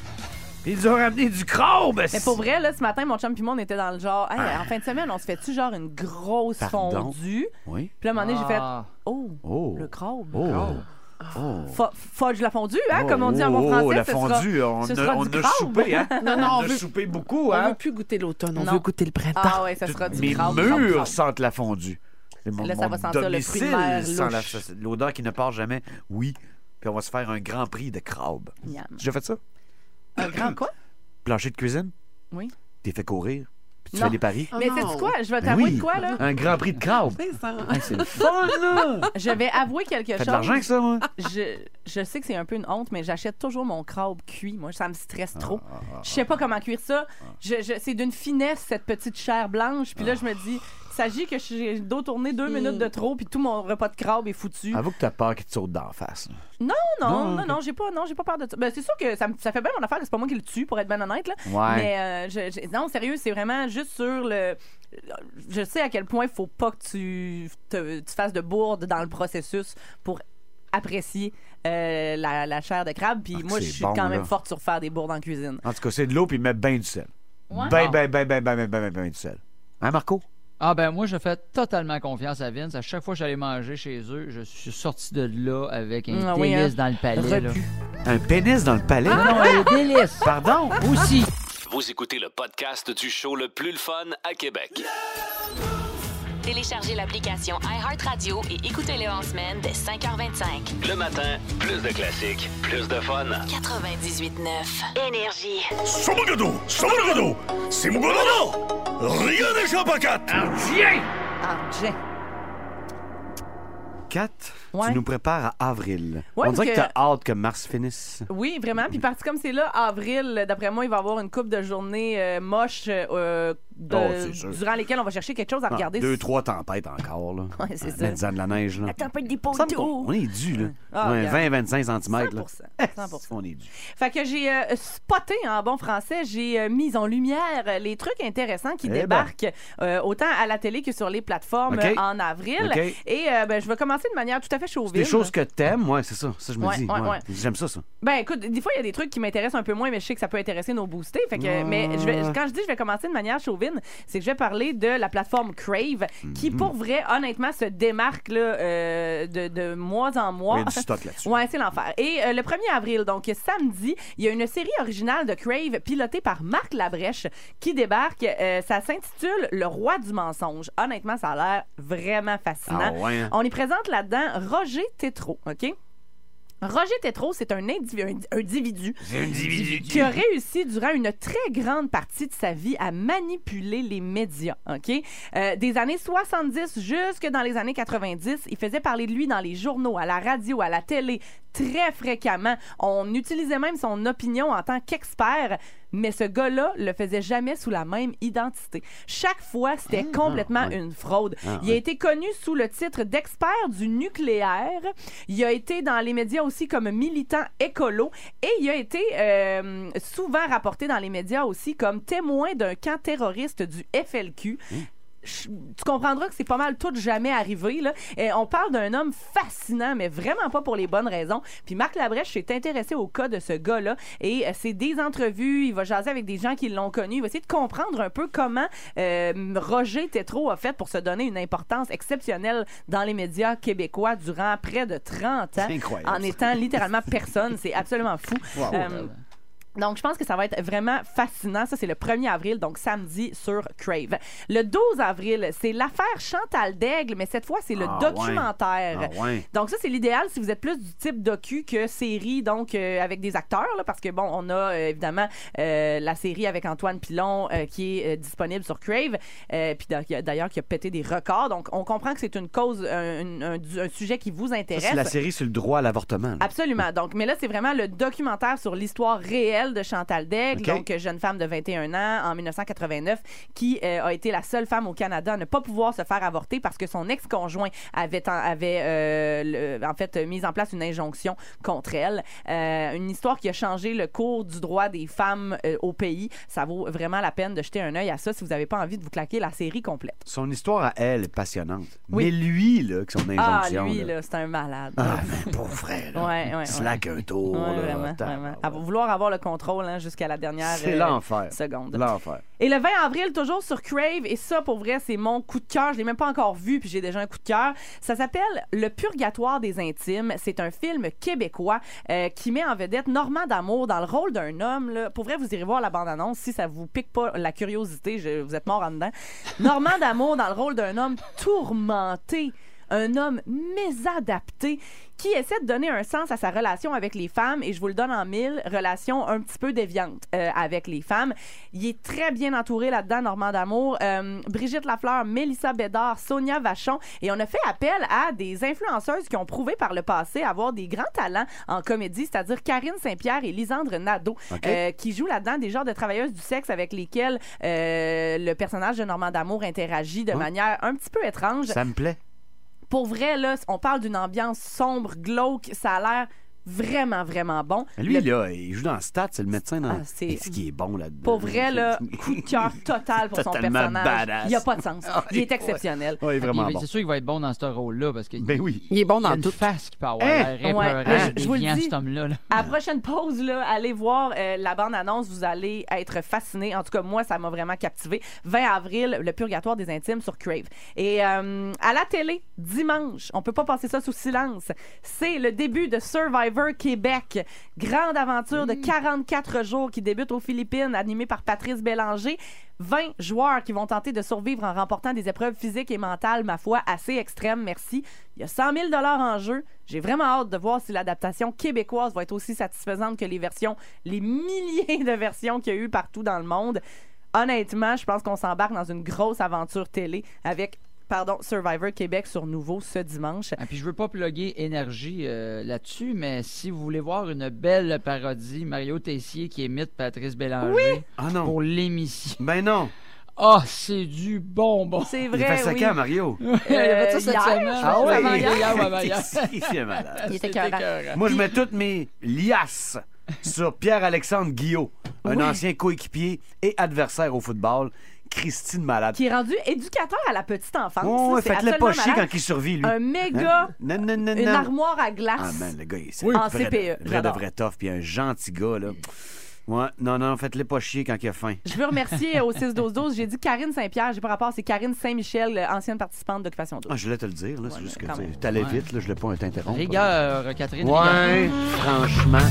Ils ont ramené du crabe. Mais pour vrai, là, ce matin, mon chum pis moi, on était dans le genre, hey, en fin de semaine, on se fait-tu genre une grosse Pardon? fondue? Oui. Puis là, à un moment donné, j'ai fait, Ah. oh, Oh. le crabe. Oh. Oh. Fo- Fudge la fondue, hein, Oh, comme on dit en bon oh, français. oh, la ce sera- fondue, on, ce a, sera on du a crabe. soupé, hein? Non, non, on on a veut- soupé beaucoup, On hein? veut plus goûter l'automne, on Non. veut goûter le printemps. Ah ouais, ça sera du Mes crabe. du crabe, du murs crabe. sentent la fondue. Et Mon, Là, ça mon va sentir le fruit de domicile mer sent la- louche. ça- l'odeur qui ne part jamais. Oui. Puis on va se faire un grand prix de crabe. Miam. Tu as déjà fait ça? Un grand quoi? Plancher de cuisine? Oui. T'es fait courir? Puis tu Non. fais des paris? Oh Mais non. sais-tu quoi? Je vais Ben t'avouer oui. de quoi, là? Un grand prix de crabe. C'est ça. Hey, c'est le fun, là! Je vais avouer quelque Fais chose. de l'argent avec ça, moi? Je, je sais que c'est un peu une honte, mais j'achète toujours mon crabe cuit. Moi, ça me stresse trop. Ah, ah, Je sais pas comment cuire ça. Je, je- c'est d'une finesse, cette petite chair blanche. Puis là, je me dis, il s'agit que j'ai le dos tourné deux minutes de trop, puis tout mon repas de crabe est foutu. Avoue que t'as peur qu'il te saute d'en face. là. Non, non, Non, non, ok. non, j'ai pas, non, j'ai pas peur de ça. Ben, c'est sûr que ça, me- ça fait bien mon affaire, que c'est pas moi qui le tue, pour être bien honnête, là. Ouais. Mais euh, je- je- non, sérieux, c'est vraiment juste sur le. Je sais à quel point il faut pas que tu, te- tu fasses de bourde dans le processus pour apprécier euh, la, la chair de crabe. Puis Ah, que moi, je c'est suis bon, quand même là. forte sur faire des bourdes en cuisine. En tout cas, c'est de l'eau puis mettre bien du sel. Ouais. Ben, ben, ben, ben, ben, ben, ben, ben, ben du sel. Hein, Marco? Ah ben moi je fais totalement confiance à Vince. À chaque fois que j'allais manger chez eux, je suis sorti de là avec un Ah oui, délice hein. dans le palais. Là. Repu. Un pénis dans le palais? Non, non, un délice. Pardon? Aussi. Vous écoutez le podcast du show le plus le fun à Québec. Téléchargez l'application iHeartRadio et écoutez-le en semaine dès cinq heures vingt-cinq. Le matin, plus de classiques, plus de fun. quatre-vingt-dix-huit neuf. Énergie. Somogodo! Somogodo! C'est mon golodo! Rien n'échappe à quatre! Tiens! Ah, j'ai. Kat, Ouais. tu nous prépares à avril. Ouais, On dirait que parce t'as hâte que mars finisse. Oui, vraiment. Puis parti comme c'est là, avril, d'après moi, il va y avoir une coupe de journées euh, moches, euh, de, Oh, c'est sûr. durant lesquels on va chercher quelque chose à Ah, regarder. deux, trois tempêtes encore, là. Ouais, c'est Ah, ça. mettez-en de la neige, là. La tempête des Il me semble qu'on- poteaux. On est dû, là. Ah, Ouais, regarde. vingt à vingt-cinq centimètres, là. cent pour cent. On est dû. Fait que j'ai euh, spoté en bon français, j'ai euh, mis en lumière euh, les trucs intéressants qui Eh ben. débarquent euh, autant à la télé que sur les plateformes OK. euh, en avril. OK. Et euh, ben, je vais commencer de manière tout à fait chauvine. Des choses que t'aimes, ouais, c'est ça. Ça, je me Ouais, dis. ouais, ouais. ouais. J'aime ça, ça. Ben écoute, des fois il y a des trucs qui m'intéressent un peu moins, mais je sais que ça peut intéresser nos boostés. Fait que, Ouais. mais je vais, quand je dis je vais commencer de manière chauvine, c'est que je vais parler de la plateforme Crave, qui Mhm. pour vrai, honnêtement, se démarque là, euh, de, de mois en mois. Il y a du stock là-dessus. Ouais, c'est l'enfer. Et euh, le premier avril, donc samedi, il y a une série originale de Crave pilotée par Marc Labrèche qui débarque. Euh, ça s'intitule Le Roi du mensonge. Honnêtement, ça a l'air vraiment fascinant. Ah ouais, hein? On y présente là-dedans Roger Tétrault, OK? Roger Tétrault, c'est un, individu, un individu C'est un individu. qui a réussi durant une très grande partie de sa vie à manipuler les médias. OK? Euh, des années soixante-dix jusque dans les années quatre-vingt-dix, il faisait parler de lui dans les journaux, à la radio, à la télé, très fréquemment. On utilisait même son opinion en tant qu'expert, mais ce gars-là le faisait jamais sous la même identité. Chaque fois, c'était Ah, complètement ouais. une fraude. Ah, il a ouais. été connu sous le titre d'expert du nucléaire. Il a été dans les médias aussi comme militant écolo et il a été euh, souvent rapporté dans les médias aussi comme témoin d'un camp terroriste du F L Q. Je- tu comprendras que c'est pas mal tout jamais arrivé. Là. Et on parle d'un homme fascinant, mais vraiment pas pour les bonnes raisons. Puis Marc Labrèche s'est intéressé au cas de ce gars-là. Et euh, c'est des entrevues, il va jaser avec des gens qui l'ont connu. Il va essayer de comprendre un peu comment euh, Roger Tétrault a fait pour se donner une importance exceptionnelle dans les médias québécois durant près de trente ans. C'est incroyable, En ça. étant littéralement personne. C'est absolument fou. Wow. Euh, Donc, je pense que ça va être vraiment fascinant. Ça, c'est le premier avril, donc samedi sur Crave. Le douze avril, c'est l'affaire Chantal Daigle, mais cette fois, c'est le Ah, documentaire. ouais. Ah, ouais. Donc, ça, c'est l'idéal si vous êtes plus du type docu que série, donc euh, avec des acteurs, là, parce que, bon, on a euh, évidemment euh, la série avec Antoine Pilon euh, qui est euh, disponible sur Crave, euh, puis d'a- d'ailleurs qui a pété des records. Donc, on comprend que c'est une cause, un, un- un- un sujet qui vous Ça, intéresse. c'est la série sur le droit à l'avortement. là. Absolument. Donc, mais là, c'est vraiment le documentaire sur l'histoire réelle de Chantal Daigle, OK. donc euh, jeune femme de vingt et un ans en dix-neuf cent quatre-vingt-neuf, qui euh, a été la seule femme au Canada à ne pas pouvoir se faire avorter parce que son ex-conjoint avait, en- avait euh, le- en fait mis en place une injonction contre elle. Euh, une histoire qui a changé le cours du droit des femmes euh, au pays. Ça vaut vraiment la peine de jeter un œil à ça si vous n'avez pas envie de vous claquer la série complète. Son histoire à elle est passionnante. Oui. Mais lui, là, avec son Ah, injonction. lui, là. là, c'est un malade. Ah, mais pauvre frère. là. Ouais, ouais, Il se ouais. laque un tour. Ouais, là. vraiment, Attends, vraiment. À vouloir avoir le contrôle hein, jusqu'à la dernière C'est euh, l'enfer. seconde. L'enfer. Et le vingt avril, toujours sur Crave, et ça, pour vrai, c'est mon coup de cœur. Je l'ai même pas encore vu, puis j'ai déjà un coup de cœur. Ça s'appelle Le Purgatoire des Intimes. C'est un film québécois euh, qui met en vedette Normand D'Amour dans le rôle d'un homme. Là. Pour vrai, vous irez voir la bande-annonce. Si ça vous pique pas la curiosité, je- vous êtes mort en dedans. Normand D'Amour dans le rôle d'un homme tourmenté. Un homme mésadapté qui essaie de donner un sens à sa relation avec les femmes, et je vous le donne en mille, relation un petit peu déviante euh, avec les femmes. Il est très bien entouré là-dedans, Normand D'Amour. Euh, Brigitte Lafleur, Mélissa Bédard, Sonia Vachon, et on a fait appel à des influenceuses qui ont prouvé par le passé avoir des grands talents en comédie, c'est-à-dire Karine Saint-Pierre et Lisandre Nadeau, OK. euh, qui jouent là-dedans des genres de travailleuses du sexe avec lesquelles euh, le personnage de Normand D'Amour interagit de Hein? manière un petit peu étrange. Ça me plaît. Pour vrai, là, on parle d'une ambiance sombre, glauque. Ça a l'air vraiment, vraiment bon. Lui, Le- là, il joue dans Stats, c'est le médecin dans. Ah, c'est- Ce qui est bon là-dedans. Pour vrai, là, coup de cœur total pour son Totalement personnage. badass. Il n'y a pas de sens. Ah, Il est ouais. exceptionnel. Ouais, il est vraiment Il- bon. C'est sûr qu'il va être bon dans ce rôle-là parce que Ben oui. Il est bon il a dans une tout. face qui peut avoir Hein? l'air Ouais, épeurant, mais je- je vous le déviant, dis. cet homme-là. là. À la prochaine pause, là, allez voir euh, la bande-annonce. Vous allez être fascinés. En tout cas, moi, ça m'a vraiment captivé. vingt avril, Le Purgatoire des Intimes sur Crave. Et euh, à la télé, dimanche, on peut pas passer ça sous silence. C'est le début de Survivor Québec. Grande aventure de quarante-quatre jours qui débute aux Philippines, animée par Patrice Bélanger. vingt joueurs qui vont tenter de survivre en remportant des épreuves physiques et mentales, ma foi, assez extrêmes, merci. Il y a cent mille dollars en jeu. J'ai vraiment hâte de voir si l'adaptation québécoise va être aussi satisfaisante que les versions, les milliers de versions qu'il y a eu partout dans le monde. Honnêtement, je pense qu'on s'embarque dans une grosse aventure télé avec, pardon, Survivor Québec sur Nouveau ce dimanche. Ah, puis je veux pas plugger énergie euh, là-dessus, mais si vous voulez voir une belle parodie, Mario Tessier qui imite Patrice Bélanger Ah non. pour l'émission. Ben non. Ah, oh, c'est du bonbon. C'est vrai, Il fait ça oui. quand, Mario? Il a fait ça cette hier, semaine. Ah ouais? Avant hier, avant hier. Il est malade. Il était C'était écœurant. écœurant. Moi, je mets toutes mes liasses sur Pierre-Alexandre Guillot, un Oui. ancien coéquipier et adversaire au football. Christine malade. Qui est rendu éducateur à la petite enfance. Oh, C'est faites-le absolument pas chier malade. quand il survit, lui. Un méga, Hein? Non, non, non, une non. armoire à glace. Ah, man, le gars, il est Oui. En vrai, C P E, Vrai de j'adore. vrai tough, puis un gentil gars, là. Ouais, non, non, faites-le pas chier quand il a faim. Je veux remercier au six douze douze. J'ai dit Karine Saint-Pierre, j'ai pas rapport, c'est Karine Saint-Michel, euh, ancienne participante d'Occupation double. Ah, je voulais te le dire, là. C'est juste que quand tu même. t'allais Ouais. vite, là. Je voulais pas t'interrompre. Rigueur, Catherine. Ouais, rigueur. franchement.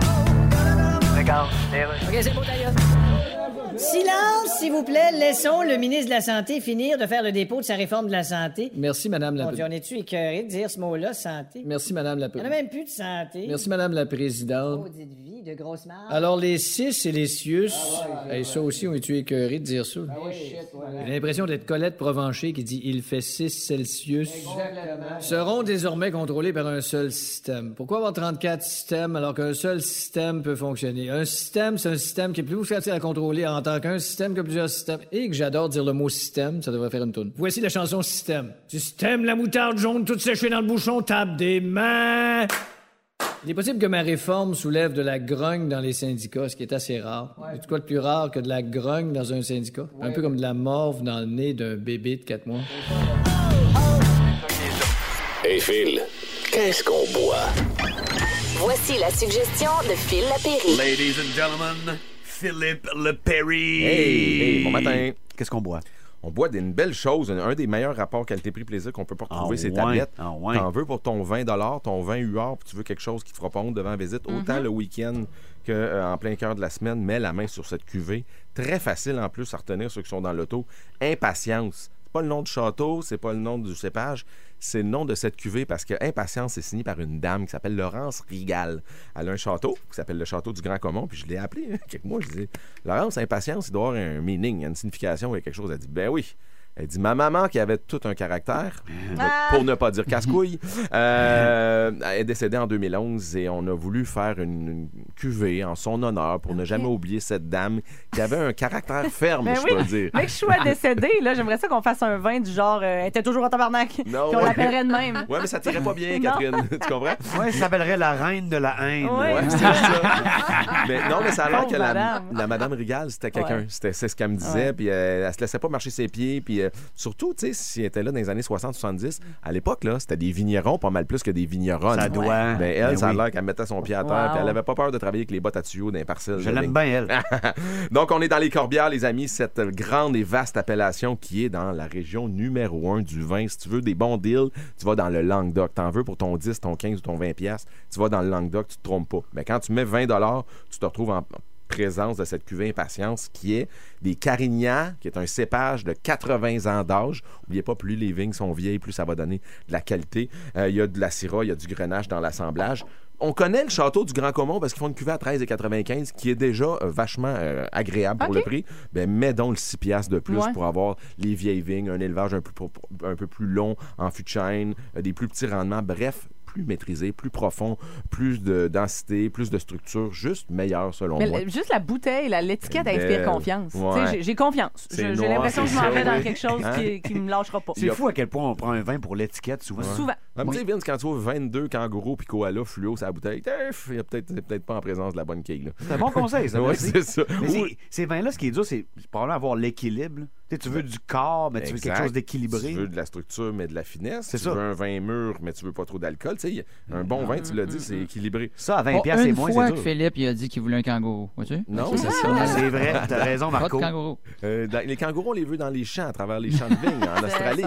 OK, c'est beau, d'ailleurs. Silence, s'il vous plaît. Laissons le ministre de la Santé finir de faire le dépôt de sa réforme de la santé. Merci, Madame la Mon Dieu, on est-tu écœuré de dire ce mot-là, santé? Merci, Madame la Il n'y en a même plus de santé. Merci, Madame la Présidente. Maudite vie de grosse marde. Alors, les cis et les cius, hey, ça aussi, on est-tu écœuré de dire ça? J'ai l'impression d'être Colette Provencher qui dit « Il fait six Celsius ». Seront désormais contrôlés par un seul système. Pourquoi avoir trente-quatre systèmes alors qu'un seul système peut fonctionner? Un système, c'est un système qui est plus facile à contrôler en tant qu'un système que plusieurs systèmes. Et que j'adore dire le mot système, ça devrait faire une toune. Voici la chanson Système. Système, la moutarde jaune toute séchée dans le bouchon, tape des mains. Il est possible que ma réforme soulève de la grogne dans les syndicats, ce qui est assez rare. C'est quoi de plus rare que de la grogne dans un syndicat? Un peu comme de la morve dans le nez d'un bébé de quatre mois. Hey Phil, qu'est-ce qu'on boit? Voici la suggestion de Phil Lapéry. Ladies and gentlemen, Philippe Lepéry. Hey, hey, bon matin. Qu'est-ce qu'on boit? On boit d'une belle chose, un, un des meilleurs rapports qualité-prix-plaisir qu'on peut pas retrouver, Ah c'est ouais, tablettes. ah ouais. T'en veux pour ton vingt dollars, ton vingt U R, puis tu veux quelque chose qui te fera pas honte devant la visite, autant le week-end qu'en euh, plein cœur de la semaine, mets la main sur cette cuvée. Très facile en plus à retenir ceux qui sont dans l'auto. Impatience. C'est pas le nom du château, c'est pas le nom du cépage, c'est le nom de cette cuvée parce que Impatience est signé par une dame qui s'appelle Laurence Rigal. Elle a un château qui s'appelle le château du Grand Comont, puis je l'ai appelé hein, quelques mois, je disais Laurence, Impatience, il doit avoir un meaning, une signification, il y a quelque chose. Elle dit ben oui. Elle dit, ma maman, qui avait tout un caractère, Ah! pour ne pas dire casse-couille, euh, est décédée en deux mille onze et on a voulu faire une, une cuvée en son honneur pour ne jamais oublier cette dame qui avait un caractère ferme, Ben je oui, peux dire. mais que je sois décédée, là, j'aimerais ça qu'on fasse un vin du genre euh, elle était toujours en tabarnak. Non, Puis on ouais. l'appellerait de même. Ouais, mais ça tirait pas bien, Non. Catherine. Tu comprends? Ouais, ça s'appellerait la reine de la haine. Ouais. Ouais, c'est ça. Mais non, mais ça a l'air Pauvre que la madame. la madame Rigal, c'était quelqu'un. Ouais. C'était, c'est ce qu'elle me disait. Ouais. Puis euh, elle se laissait pas marcher ses pieds. Puis euh, surtout, tu sais, si elle était là dans les années soixante soixante-dix, à l'époque, là, c'était des vignerons pas mal plus que des vigneronnes. Ça doit. Ben, elle, Ben ça a oui. l'air qu'elle mettait son pied à terre. Wow. Puis elle avait pas peur de travailler avec les bottes à tuyaux dans les parcelles. Je de l'aime ligne. bien, elle. Donc, on est dans les Corbières, les amis, cette grande et vaste appellation qui est dans la région numéro un du vin. Si tu veux des bons deals, tu vas dans le Languedoc. T'en veux pour ton dix, ton quinze ou ton vingt piastres, tu vas dans le Languedoc, tu te trompes pas. Mais quand tu mets vingt dollars, tu te retrouves en présence de cette cuvée Impatience qui est des Carignans, qui est un cépage de quatre-vingts ans d'âge. N'oubliez pas, plus les vignes sont vieilles, plus ça va donner de la qualité. Euh, Il y a de la syrah, il y a du grenache dans l'assemblage. On connaît le château du Grand Comont parce qu'ils font une cuvée à treize et quatre-vingt-quinze qui est déjà euh, vachement euh, agréable pour OK. le prix. Ben, mets donc le six piastres de plus Ouais. pour avoir les vieilles vignes, un élevage un peu, un peu plus long en fût de chêne, euh, des plus petits rendements. Bref, plus maîtrisé, plus profond, plus de densité, plus de structure, juste meilleur selon Mais moi. le- juste la bouteille, la- l'étiquette Belle. inspire confiance. Ouais. Tu sais, J'ai, j'ai confiance. C'est Je- J'ai noir, l'impression que je c'est m'en ça, vais dans oui. quelque chose Hein? qui, qui me lâchera pas. C'est fou à quel point on prend un vin pour l'étiquette, souvent. Souvent. Ah, mais tu sais, Vince, quand tu vois vingt-deux kangourous puis koala fluo sur la bouteille, tef, il y a peut-être, c'est peut-être pas en présence de la bonne quille. là. C'est un bon conseil, ça. Ouais, merci. c'est ça. Mais Ou- c'est- ces vins-là, ce qui est dur, c'est c'est probablement avoir l'équilibre. là. Tu sais, tu veux du corps, mais tu veux quelque Exact. chose d'équilibré. Tu veux de la structure, mais de la finesse. C'est tu ça. veux un vin mûr, mais tu veux pas trop d'alcool. Tu sais, un bon vin, tu l'as dit, c'est équilibré. Ça, à vingt Bon, piastres, c'est une moins, fois c'est que dur. Philippe il a dit qu'il voulait un kangourou, vois-tu? Non, c'est c'est ça. C'est vrai, t'as raison, Pas de Marco. kangourou. Euh, dans- les kangourous, on les veut dans les champs, à travers les champs de vignes en Australie.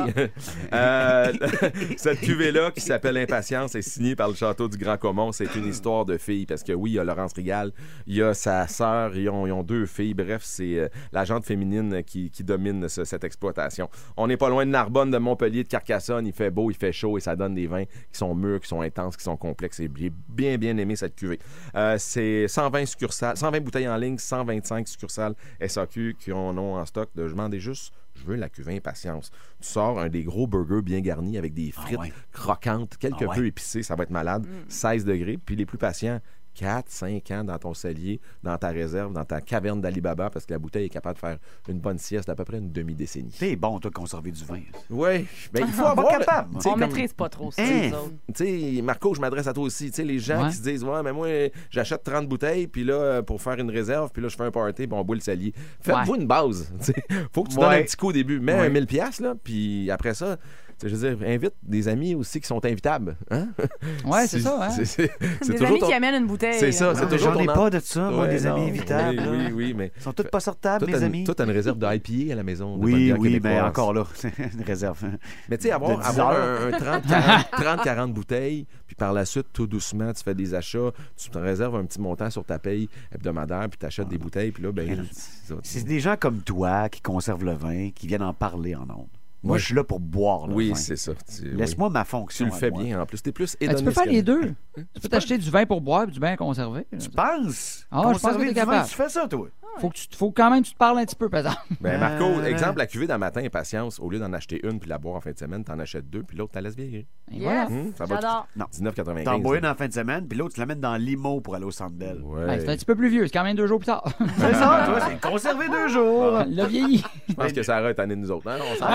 Euh, cette cuvée-là, qui s'appelle Impatience, est signée par le Château du Grand Comont. C'est une histoire de filles, parce que oui, il y a Laurence Rigal, il y a sa sœur, ils ont, ils ont deux filles. Bref, c'est euh, la gente féminine qui, qui domine ce- cette exploitation. On n'est pas loin de Narbonne, de Montpellier, de Carcassonne. Il fait beau, il fait chaud et ça donne des vins qui sont mûrs, qui sont intenses, qui sont complexes. Et j'ai bien, bien aimé cette cuvée. Euh, c'est cent vingt succursales, cent vingt bouteilles en ligne, cent vingt-cinq succursales S A Q qui en ont en stock. De, je m'en ai juste, je veux la cuvée Impatience. Tu sors un des gros burgers bien garnis avec des frites Ah ouais. croquantes, quelque Ah ouais. peu épicées, ça va être malade. seize degrés. Puis les plus patients, quatre, cinq ans dans ton cellier, dans ta réserve, dans ta caverne d'Alibaba, parce que la bouteille est capable de faire une bonne sieste d'à peu près une demi-décennie. T'es bon, toi, conserver du vin. Oui, ben, il faut Pas avoir... capable. On comme... maîtrise pas trop ça, Hein? nous autres. Tu sais, Marco, je m'adresse à toi aussi. Tu sais, les gens Ouais. qui se disent, ouais, mais moi, j'achète trente bouteilles, puis là, pour faire une réserve, puis là, je fais un party, puis on boit le cellier. Faites-vous Ouais. une base. Tu sais. Faut que tu Ouais. donnes un petit coup au début. Mets Ouais. un mille piastres, là, puis après ça, tu sais, je veux dire, invite des amis aussi qui sont invitables. Hein? Ouais, c'est ça, hein? C'est, c'est, c'est Des toujours amis ton- qui amènent une bouteille. C'est ça, là. c'est Non, toujours j'en ai ton pas de ça, moi, Ouais, des amis non. évitables. Oui, là. oui, oui, mais... Ils sont tous pas sortables, Toi, mes t'as une- amis. toi, t'as une réserve de I P A à la maison. de bonne Oui, bière oui, mais québécoise. encore là, c'est une réserve. Mais tu sais, avoir, de dix avoir heures. un, un trente quarante bouteilles, puis par la suite, tout doucement, tu fais des achats, tu te réserves un petit montant sur ta paye hebdomadaire, puis tu achètes des bouteilles, puis là, ben. C'est des gens comme toi qui conservent le vin, qui viennent en parler en ondes. Moi, Ouais. je suis là pour boire le Oui, vin. c'est ça. Tu- Laisse-moi oui. ma Tu fonction. le à fais moi. bien, en plus. T'es plus Ben, tu peux hédoniste faire que- les deux. Tu peux t'acheter du vin pour boire et du vin à conserver. Tu penses? Ah, je pense que Conserver t'es du vin, capable. tu fais ça, toi? Faut, que tu, faut quand même que tu te parles un petit peu, par exemple. Ben, Marco, Euh, exemple, la cuvée d'un matin, impatience, au lieu d'en acheter une puis la boire en fin de semaine, t'en achètes deux, puis l'autre, t'en laisses vieillir. Et voilà. Hum, ça va J'adore. Non. dix-neuf quatre-vingt-quinze. T'en bois une en fin de semaine, puis l'autre, tu l'amènes dans Limo pour aller au Centre Bell. Ouais. Ouais, c'est un petit peu plus vieux, c'est quand même deux jours plus tard. C'est ça, toi, c'est conserver deux jours. Il a vieilli. Je pense que Sarah est année de nous autres. Hein? On s'en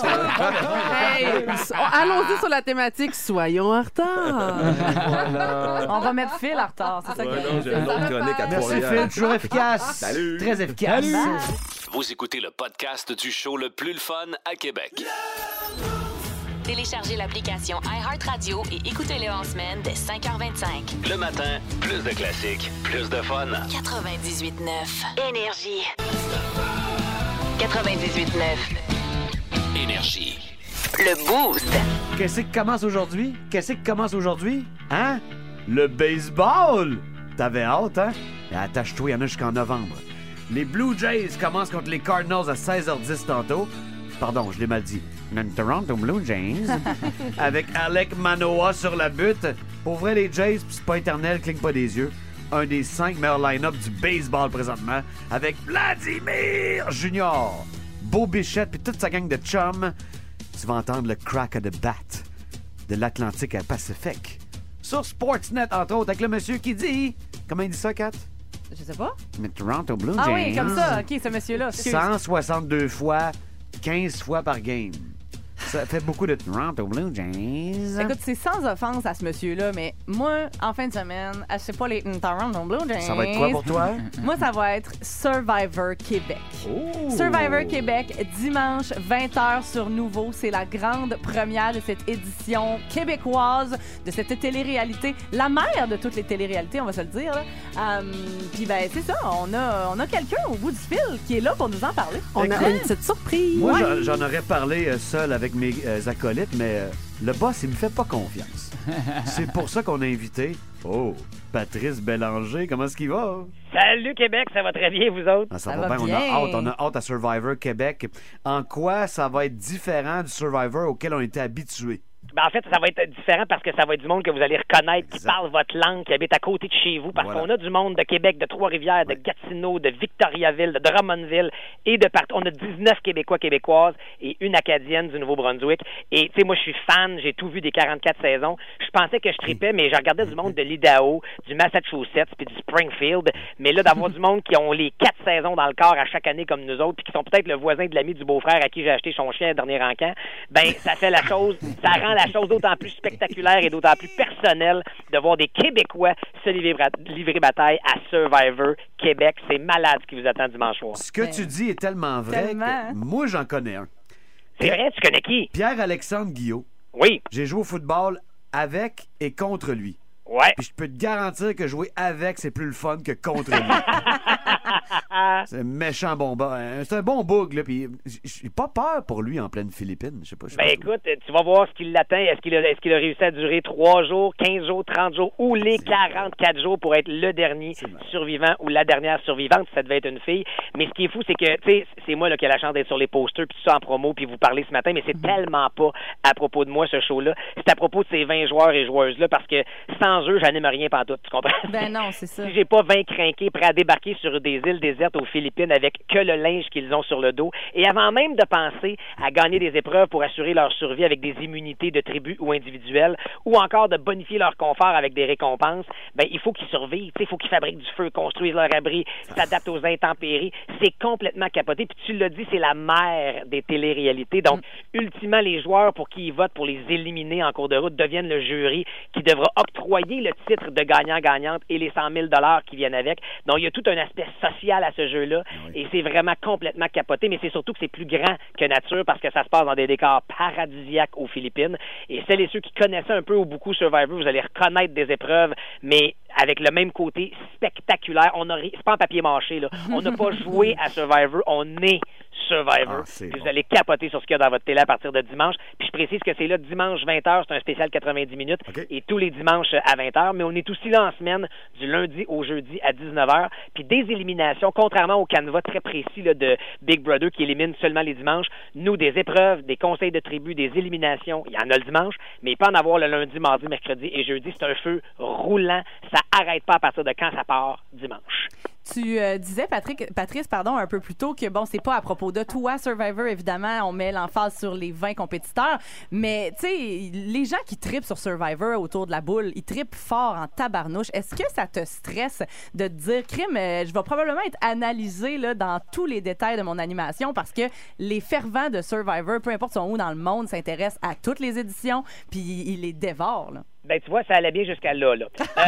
Hey, allons-y sur la thématique Soyons en retard. On va mettre Phil en retard, c'est ça Ouais, qui non, j'ai une autre chronique à Merci, Trois-Rivières. Phil. Toujours efficace. Salut. Très efficace. Vous écoutez le podcast du show le plus le fun à Québec. Téléchargez l'application iHeartRadio et écoutez-le en semaine dès cinq heures vingt-cinq. Le matin, plus de classiques, plus de fun. quatre-vingt-dix-huit neuf. Énergie. quatre-vingt-dix-huit neuf. Énergie. Le Boost. Qu'est-ce qui commence aujourd'hui? Qu'est-ce qui commence aujourd'hui? Hein? Le baseball! T'avais hâte, hein? Et attache-toi, il y en a jusqu'en novembre. Les Blue Jays commencent contre les Cardinals à seize heures dix tantôt. Pardon, je l'ai mal dit. Les Toronto Blue Jays. Avec Alek Manoah sur la butte. Pour vrai, les Jays, pis c'est pas éternel, cligne pas des yeux. Un des cinq meilleurs line-up du baseball présentement. Avec Vladimir Junior, Beau Bichette puis toute sa gang de chums. Tu vas entendre le crack of the bat de l'Atlantique à Pacific. Sur Sportsnet, entre autres, avec le monsieur qui dit... Comment il dit ça, Kat? Je sais pas. Mais Toronto Blue Jays. Ah oui, comme ça. OK, ce monsieur-là. excuse. cent soixante-deux fois, quinze fois par game. Ça fait beaucoup de Toronto Blue Jays. Écoute, c'est sans offense à ce monsieur-là, mais moi, en fin de semaine, je sais pas les Toronto Blue Jays. Ça va être quoi pour toi? Moi, ça va être Survivor Québec. Oh! Survivor Québec, dimanche, vingt heures sur Nouveau. C'est la grande première de cette édition québécoise, de cette télé-réalité. La mère de toutes les télé-réalités, on va se le dire. là. Um, Puis, ben, c'est ça, on a, on a quelqu'un au bout du fil qui est là pour nous en parler. On a Écoute, une petite surprise. Moi, Ouais. j'en- j'en aurais parlé euh, seul avec mes euh, acolytes, mais euh, le boss, il me fait pas confiance. C'est pour ça qu'on a invité... Oh, Patrice Bélanger, comment est-ce qu'il va? Salut Québec, ça va très bien, vous autres? Ah, ça, Ça va va bien, bien. on a hâte, on a hâte à Survivor Québec. En quoi ça va être différent du Survivor auquel on était habitués? Ben, en fait, ça va être différent parce que ça va être du monde que vous allez reconnaître, qui parle votre langue, qui habite à côté de chez vous, parce Voilà. qu'on a du monde de Québec, de Trois-Rivières, de Gatineau, de Victoriaville, de Drummondville et de partout. On a dix-neuf Québécois, Québécoises et une Acadienne du Nouveau-Brunswick. Et, tu sais, moi, je suis fan, j'ai tout vu des quarante-quatre saisons. Je pensais que je tripais, mais je regardais du monde de l'Idaho, du Massachusetts puis du Springfield. Mais là, d'avoir du monde qui ont les quatre saisons dans le corps à chaque année comme nous autres, puis qui sont peut-être le voisin de l'ami du beau-frère à qui j'ai acheté son chien à dernier encamp, ben, ça fait la chose, ça rend la chose d'autant plus spectaculaire et d'autant plus personnelle de voir des Québécois se livrer, livrer bataille à Survivor Québec. C'est malade ce qui vous attend dimanche soir. Ce que tu dis est tellement vrai Tellement, hein? que moi, j'en connais un. C'est vrai, tu connais qui? Pierre-Alexandre Guillot. Oui. J'ai joué au football avec et contre lui. Ouais. Puis je peux te garantir que jouer avec, c'est plus le fun que contre lui. C'est un méchant bon bas. hein. C'est un bon bug, là. Puis j'ai pas peur pour lui en pleine Philippines. Je sais pas. je sais Ben pas. écoute, tu vas voir ce qu'il l'attend. Est-ce qu'il a, est-ce qu'il a réussi à durer trois jours, quinze jours, trente jours ou les quarante-quatre jours pour être le dernier survivant ou la dernière survivante si ça devait être une fille. Mais ce qui est fou, c'est que, tu sais, c'est moi là, qui ai la chance d'être sur les posters puis tout ça en promo puis vous parler ce matin, mais c'est tellement pas à propos de moi ce show-là. C'est à propos de ces vingt joueurs et joueuses-là parce que sans eux, j'anime rien pantoute. Tu comprends? Ben non, c'est ça. Si j'ai pas vingt crinqués prêts à débarquer sur des îles désertes aux Philippines avec que le linge qu'ils ont sur le dos. Et avant même de penser à gagner des épreuves pour assurer leur survie avec des immunités de tribu ou individuelles, ou encore de bonifier leur confort avec des récompenses, ben il faut qu'ils survivent, il faut qu'ils fabriquent du feu, construisent leur abri, s'adaptent aux intempéries. C'est complètement capoté. Puis tu l'as dit, c'est la mère des téléréalités. Donc, mm. ultimement, les joueurs pour qui ils votent pour les éliminer en cours de route deviennent le jury qui devra octroyer le titre de gagnant-gagnante et les cent mille dollars qui viennent avec. Donc, il y a tout un aspect social à ce jeu-là oui. et c'est vraiment complètement capoté, mais c'est surtout que c'est plus grand que nature parce que ça se passe dans des décors paradisiaques aux Philippines. Et celles et ceux qui connaissent un peu ou beaucoup Survivor, vous allez reconnaître des épreuves, mais avec le même côté spectaculaire. On a ri... C'est pas en papier mâché, là. On n'a pas joué à Survivor, on est Survivor. Ah, puis vous bon. allez capoter sur ce qu'il y a dans votre télé à partir de dimanche. Puis je précise que c'est là dimanche vingt heures, c'est un spécial quatre-vingt-dix minutes okay. et tous les dimanches à vingt heures, mais on est aussi là en semaine du lundi au jeudi à dix-neuf heures. Puis des éliminations, contrairement au canevas très précis là, de Big Brother qui élimine seulement les dimanches, nous, des épreuves, des conseils de tribu, des éliminations, il y en a le dimanche, mais il peut en avoir le lundi, mardi, mercredi et jeudi. C'est un feu roulant. Ça arrête pas à partir de quand ça part dimanche. Tu euh, disais, Patrick, Patrice, pardon, un peu plus tôt que, bon, c'est pas à propos de toi, Survivor, évidemment, on met l'emphase sur les vingt compétiteurs, mais, tu sais, les gens qui trippent sur Survivor autour de la boule, ils trippent fort en tabarnouche. Est-ce que ça te stresse de te dire, crime, euh, je vais probablement être analysé là, dans tous les détails de mon animation parce que les fervents de Survivor, peu importe son où dans le monde, s'intéressent à toutes les éditions, puis ils les dévorent, là? Ben, tu vois, ça allait bien jusqu'à là, là. Euh...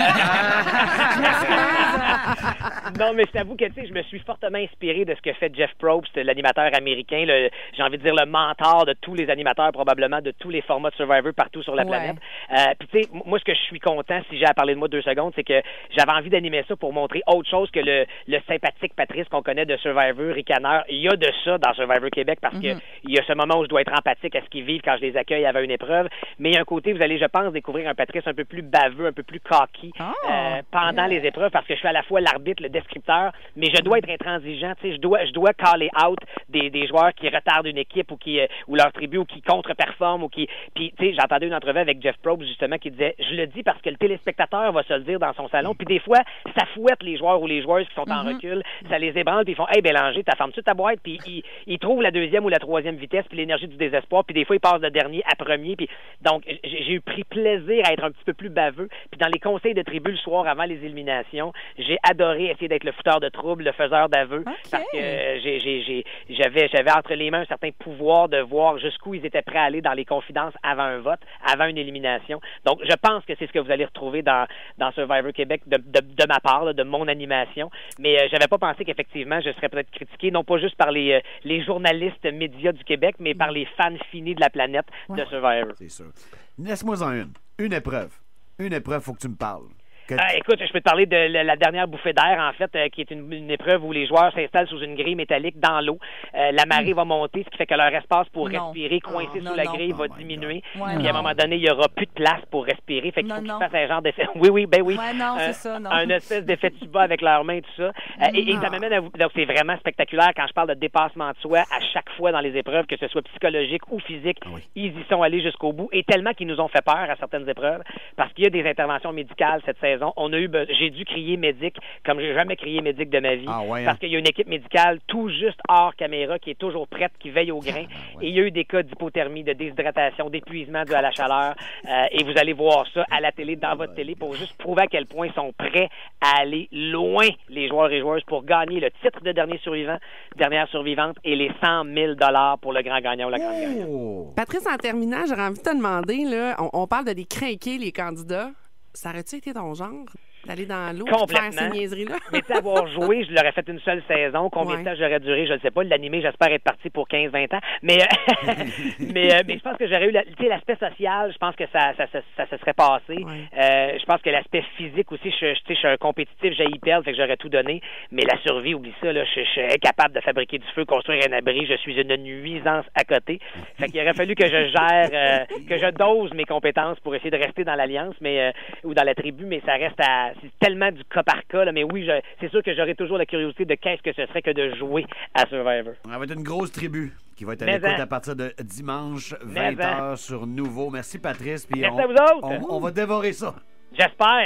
non, mais je t'avoue que, tu sais, je me suis fortement inspiré de ce que fait Jeff Probst, l'animateur américain, le, j'ai envie de dire le mentor de tous les animateurs, probablement, de tous les formats de Survivor partout sur la ouais. planète. Euh, Puis, tu sais, moi, ce que je suis content, si j'ai à parler de moi deux secondes, c'est que j'avais envie d'animer ça pour montrer autre chose que le, le sympathique Patrice qu'on connaît de Survivor, ricaneur. Il y a de ça dans Survivor Québec parce mm-hmm. que il y a ce moment où je dois être empathique à ce qu'ils vivent quand je les accueille avant une épreuve. Mais il y a un côté, vous allez, je pense, découvrir un Patrice un peu plus baveux, un peu plus cocky oh, euh, pendant yeah. les épreuves parce que je suis à la fois l'arbitre, le descripteur, mais je dois être intransigeant. Tu sais, je dois, je dois caller out des, des joueurs qui retardent une équipe ou qui, euh, ou leur tribu ou qui contre-performent ou qui. Puis, tu sais, j'entendais une entrevue avec Jeff Probst justement qui disait, je le dis parce que le téléspectateur va se le dire dans son salon. Puis des fois, ça fouette les joueurs ou les joueuses qui sont en mm-hmm. recul, ça les ébranle puis ils font, hey Bélanger, t'as fermé-tu ta boîte? Puis ils, ils trouvent la deuxième ou la troisième vitesse puis l'énergie du désespoir. Puis des fois ils passent de dernier à premier. Puis donc j'ai, j'ai eu pris plaisir à être un petit peu plus baveux. Puis dans les conseils de tribu le soir avant les éliminations, j'ai adoré essayer d'être le fouteur de troubles, le faiseur d'aveux, okay. parce que euh, j'ai, j'ai, j'ai, j'avais, j'avais entre les mains un certain pouvoir de voir jusqu'où ils étaient prêts à aller dans les confidences avant un vote, avant une élimination. Donc je pense que c'est ce que vous allez retrouver dans, dans Survivor Québec de, de, de ma part, là, de mon animation. Mais euh, j'avais pas pensé qu'effectivement je serais peut-être critiqué, non pas juste par les, euh, les journalistes médias du Québec, mais par les fans finis de la planète ouais. de Survivor. C'est sûr. Laisse-moi en une. Une épreuve. Une épreuve, faut que tu me parles. Que... Ah, écoute, je peux te parler de la, la dernière bouffée d'air, en fait, euh, qui est une, une épreuve où les joueurs s'installent sous une grille métallique dans l'eau. Euh, la marée mmh. va monter, ce qui fait que leur espace pour non. respirer, coincé oh, sous non, la grille, non. va oh diminuer. Ouais, puis à un moment donné, il n'y aura plus de place pour respirer. Fait qu'il non, faut qu'ils fassent un genre d'effet. Oui, oui, ben oui. Ouais, non, euh, c'est ça, non. Un espèce d'effet de tuba avec leurs mains, tout ça. Euh, et, et ça m'amène à vous. Donc, c'est vraiment spectaculaire quand je parle de dépassement de soi à chaque fois dans les épreuves, que ce soit psychologique ou physique. Oui. Ils y sont allés jusqu'au bout. Et tellement qu'ils nous ont fait peur à certaines épreuves, parce qu'il y a des interventions médicales cette saison. On a eu J'ai dû crier médic comme j'ai jamais crié médic de ma vie. Ah ouais, hein? Parce qu'il y a une équipe médicale tout juste hors caméra qui est toujours prête, qui veille au grain. Ah ouais. Et il y a eu des cas d'hypothermie, de déshydratation, d'épuisement dû à la chaleur. Euh, et vous allez voir ça à la télé, dans votre télé, pour juste prouver à quel point ils sont prêts à aller loin, les joueurs et joueuses, pour gagner le titre de dernier survivant, dernière survivante et les cent mille dollars pour le grand gagnant ou la grande gagnante. Patrice, en terminant, j'aurais envie de te demander, là, on, on parle de les craquer, les candidats. Ça aurait-tu été ton genre? D'aller dans l'eau et faire ces niaiseries-là? Mais tu sais, avoir joué, je l'aurais fait une seule saison. Combien ouais. de temps j'aurais duré, je ne sais pas. L'animer, j'espère être parti pour quinze vingt ans. Mais euh, mais, euh, mais je pense que j'aurais eu la, l'aspect social, je pense que ça ça, ça, ça, ça serait passé. Ouais. Euh, je pense que l'aspect physique aussi, je, je, je suis un compétitif, j'ai y perdre, fait que j'aurais tout donné. Mais la survie, oublie ça, là, je, je suis incapable de fabriquer du feu, construire un abri, je suis une nuisance à côté. Fait qu'il aurait fallu que je gère, euh, que je dose mes compétences pour essayer de rester dans l'Alliance mais euh, ou dans la tribu, mais ça reste à... C'est tellement du cas par cas, là, mais oui, je, c'est sûr que j'aurai toujours la curiosité de qu'est-ce que ce serait que de jouer à Survivor. Ça va être une grosse tribu qui va être à mais l'écoute en. à partir de dimanche vingt heures sur Nouveau. Merci Patrice. Puis Merci on, à vous autres. On, on va dévorer ça. J'espère.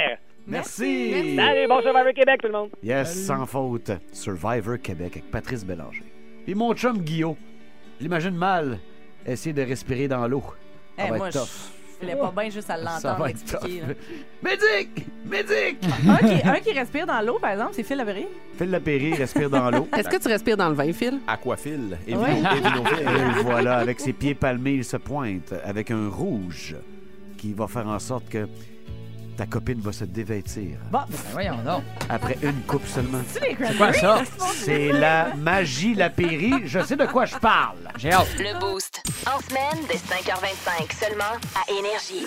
Merci. Merci. Salut, bon Survivor Québec, tout le monde. Yes, Salut. sans faute. Survivor Québec avec Patrice Bélanger. Puis mon chum Guillaume, l'imagine mal essayer de respirer dans l'eau. Ça Eh, va moi, être je tough. voulais pas bien juste à Ça l'entendre va être l'expliquer. tough. là. Médic! Médic! un, qui, un qui respire dans l'eau, par exemple, c'est Phil Lapéry. Phil Lapéry respire dans l'eau. Est-ce que tu respires dans le vin, Phil? Aquafil. Et Ouais. Et voilà, avec ses pieds palmés, il se pointe avec un rouge qui va faire en sorte que ta copine va se dévêtir. Bon, Ben voyons donc. Après une coupe seulement. c'est les C'est quoi ça? C'est la magie Lapéry. Je sais de quoi je parle. J'ai hâte. Le Boost. En semaine, dès cinq heures vingt-cinq, seulement à Énergie.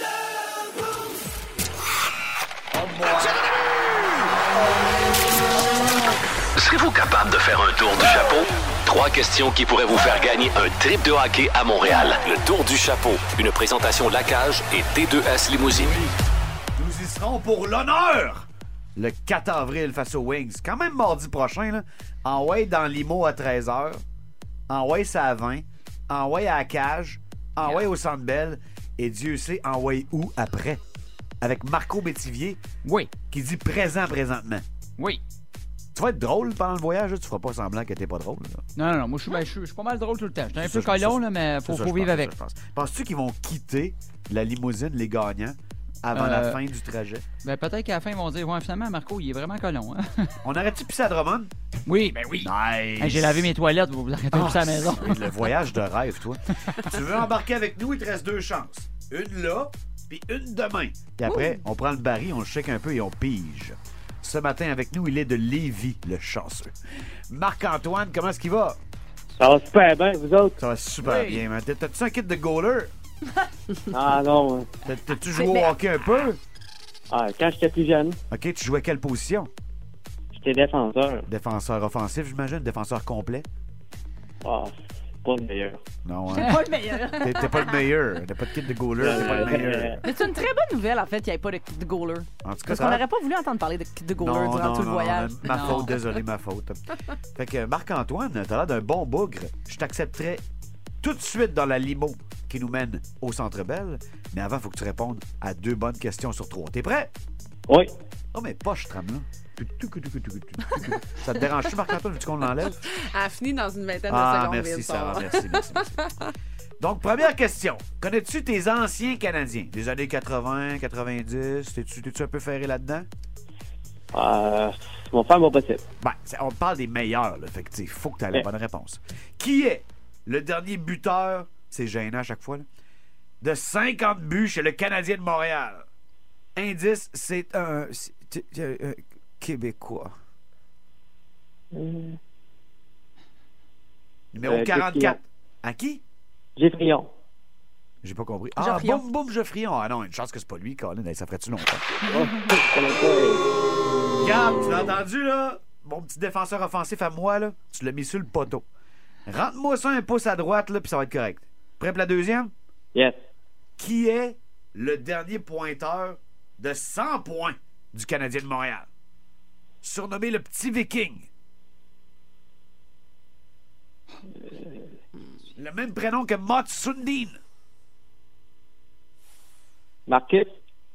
Serez-vous capable de faire un tour du chapeau? Trois questions qui pourraient vous faire gagner un trip de hockey à Montréal. Le tour du chapeau. Une présentation La Cage et T deux S Limousine. Nous y serons pour l'honneur le quatre avril face aux Wings. Quand même mardi prochain, là. En way dans Limo à treize heures. En way ça à vingt. En way à la Cage. En way au Centre Bell. Et Dieu sait en way où après. Avec Marco Métivier. Oui. Qui dit présent présentement. Oui. Tu vas être drôle pendant le voyage, là? Tu feras pas semblant que t'es pas drôle. Là. Non, non, non. Moi, je suis, ben, je suis, je suis pas mal drôle tout le temps. Je suis un C'est peu ça, colon, c'est là, mais faut, C'est ça, faut je vivre pense, avec. c'est ça, je pense. Penses-tu qu'ils vont quitter la limousine, les gagnants, avant Euh, la fin du trajet? Ben, peut-être qu'à la fin, ils vont dire, ouais, finalement, Marco, il est vraiment colon. Hein? On aurait-tu pissé à Drummond? Oui, ben oui. Nice! Hey, j'ai lavé mes toilettes, vous vous arrêtez de Ah, pisser à la maison. c'est le voyage de rêve, toi. Tu veux embarquer avec nous, il te reste deux chances. Une là, puis une demain. Puis après, on prend le baril, on le check un peu et on pige. Ce matin, avec nous, il est de Lévis, le chanceux. Marc-Antoine, comment est-ce qu'il va? Ça va super bien, vous autres? Ça va super Oui. bien, man. T'as- T'as-tu un kit de goaler? Ah non. T'as- T'as-tu joué au hockey un peu? Ah, quand j'étais plus jeune, OK, tu jouais quelle position? j'étais défenseur. Défenseur offensif, j'imagine? Défenseur complet? Ah, c'est pas le meilleur. Non, hein? T'es pas le meilleur. T'es t'es pas le meilleur. T'as pas de kit de goaler, t'es pas le meilleur. Mais c'est une très bonne nouvelle, en fait, qu'il n'y ait pas de kit de goaler. En tout cas, Parce ça qu'on a- n'aurait pas voulu entendre parler de kit de goaler Non, durant non, tout le non, voyage. non, ma Non. faute, désolé, ma faute. Fait que Marc-Antoine, t'as l'air d'un bon bougre. Je t'accepterais tout de suite dans la limo qui nous mène au Centre Bell. Mais avant, il faut que tu répondes à deux bonnes questions sur trois. T'es prêt? Oui. Oh, mais poche, trame là. Ça te dérange-tu, Marc-Antoine? Veux-tu qu'on l'enlève? Elle a fini dans une vingtaine Ah, de secondes. merci, Vince, Sarah, on va- merci, merci, merci. Donc, première question. Connais-tu tes anciens Canadiens? Des années quatre-vingts, quatre-vingt-dix? T'es-tu, t'es-tu un peu ferré là-dedans? Euh, mon frère, mon possible. Ben, c'est- on parle des meilleurs, là. Fait que, il faut que tu aies la bonne réponse. Qui est le dernier buteur, c'est gênant à chaque fois, là, de cinquante buts chez le Canadien de Montréal? Indice, c'est un, c'est- c'est un Québécois. Hum, Numéro Euh, quarante-quatre. À qui? Geoffrion. J'ai pas compris. Ah, Geoffrion. boum, boum, Geoffrion. Ah non, une chance que c'est pas lui, Colin. Hey, ça ferait-tu longtemps? Regarde, tu l'as entendu, là? Mon petit défenseur offensif à moi, là, tu l'as mis sur le poteau. Rentre-moi ça un pouce à droite, là, puis ça va être correct. Prêt pour la deuxième? Yes. Qui est le dernier pointeur de cent points du Canadien de Montréal? Surnommé le Petit Viking. Le même prénom que Mott Sundin. Marcus.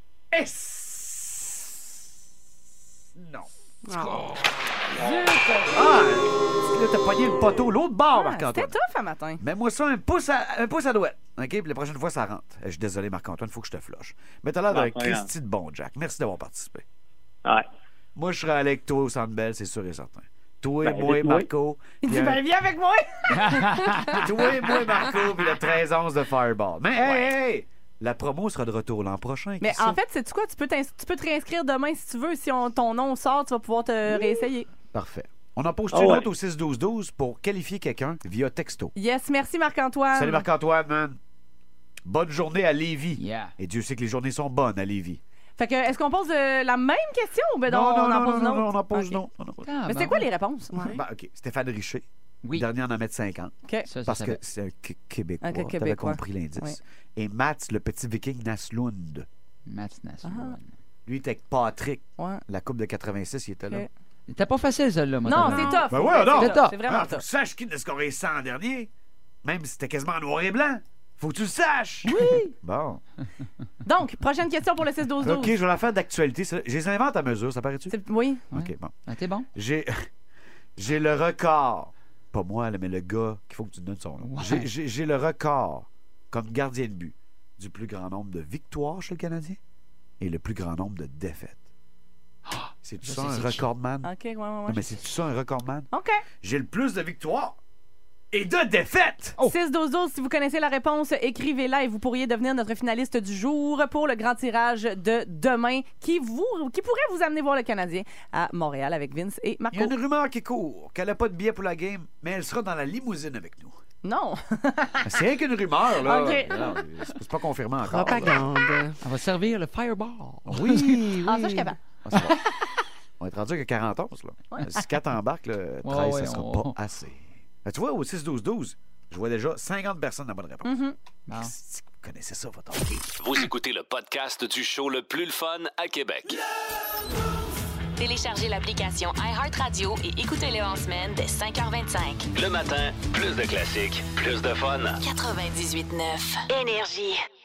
S. Non. Oh. Ah, là, t'as pogné le poteau, l'autre bord, Marc-Antoine. C'était tough un matin. Mets-moi ça un pouce à, un pouce à droite. OK? Puis la prochaine fois, ça rentre. Je suis désolé, Marc-Antoine, il faut que je te flush. Mais t'as l'air d'un Non, pas grave. Christy de bon, Jack. Merci d'avoir participé. Ouais. Moi, je serais allé avec toi au Centre Bell, c'est sûr et certain. Toi, Ben, moi, dites-moi. Marco. Il puis dit, un- ben, viens avec moi! Toi, moi, Marco, puis le treize onze de Fireball. Mais hey, hey, la promo sera de retour l'an prochain. Mais qui en sait? fait, sais-tu quoi? Tu peux, t'ins- tu peux te réinscrire demain si tu veux. Si on- ton nom sort, tu vas pouvoir te réessayer. Parfait. On en pose Ah une ouais. autre au six douze douze pour qualifier quelqu'un via texto. Yes, merci Marc-Antoine. Salut Marc-Antoine, man. Bonne journée à Lévis. Yeah. Et Dieu sait que les journées sont bonnes à Lévis. Fait que, est-ce qu'on pose euh, la même question ou ben Non, non, non, on en non, pose non, une non, autre? non, on en pose Ok. une autre, on en pose- Ah, Mais ben c'est quoi ouais. les réponses? Ouais. Ben, OK. Stéphane Richer. Oui. Dernier en mettre cinquante. OK. Ça, ça Parce que savait. c'est un Qu- Québécois. Un T'avais Québécois. compris l'indice. Oui. Et Mats, le petit viking Naslund. Mats Naslund. Ah. Lui, il était avec Patrick. Ouais. La Coupe de quatre-vingt-six, il était là. Ok. C'était pas facile, celle-là, moi. Non, t'as c'est vu. tough. Ben ouais, non. C'est tough. C'est vraiment Ah, faut que tough. tu saches qui ne scoré cent en dernier. Même si c'était quasiment en noir et blanc. Faut que tu le saches! Oui! Bon. Donc, prochaine question pour le six douze douze. OK, je vais la faire d'actualité. Ça- Je les invente à mesure, ça paraît-tu? Oui. OK, bon. Ah, t'es bon. J'ai j'ai le record. Pas moi, là, mais le gars qu'il faut que tu donnes son nom. Ouais. J'ai- J'ai j'ai le record comme gardien de but du plus grand nombre de victoires chez le Canadien et le plus grand nombre de défaites. C'est-tu Je ça sais un c'est qui. recordman? OK, ouais, ouais, ouais. Non, mais c'est-tu ça un recordman? OK. J'ai le plus de victoires et de défaites! six douze douze, si vous connaissez la réponse, écrivez-la et vous pourriez devenir notre finaliste du jour pour le grand tirage de demain qui, vous, qui pourrait vous amener voir le Canadien à Montréal avec Vince et Il y Marco. a une rumeur qui court qu'elle n'a pas de billet pour la game, mais elle sera dans la limousine avec nous. Non. C'est rien qu'une rumeur, là. OK. Non, c'est c'est pas confirmé encore. Propagande. On va servir le fireball. Oui, oui. Ah, ça, je suis capable. Ah, c'est bon. On va être rendu avec quarante onze, là. Si quatre embarques, là, treize, Ouais, ouais, ça sera on- pas assez. Ben, tu vois, au six douze douze, je vois déjà cinquante personnes à bonne réponse. Mhm. Bon. Si vous connaissez ça, votre Vous écoutez le podcast du show le plus le fun à Québec. Téléchargez l'application iHeartRadio et écoutez-le en semaine dès cinq heures vingt-cinq. Le matin, plus de classiques, plus de fun. quatre-vingt-dix-huit neuf Énergie.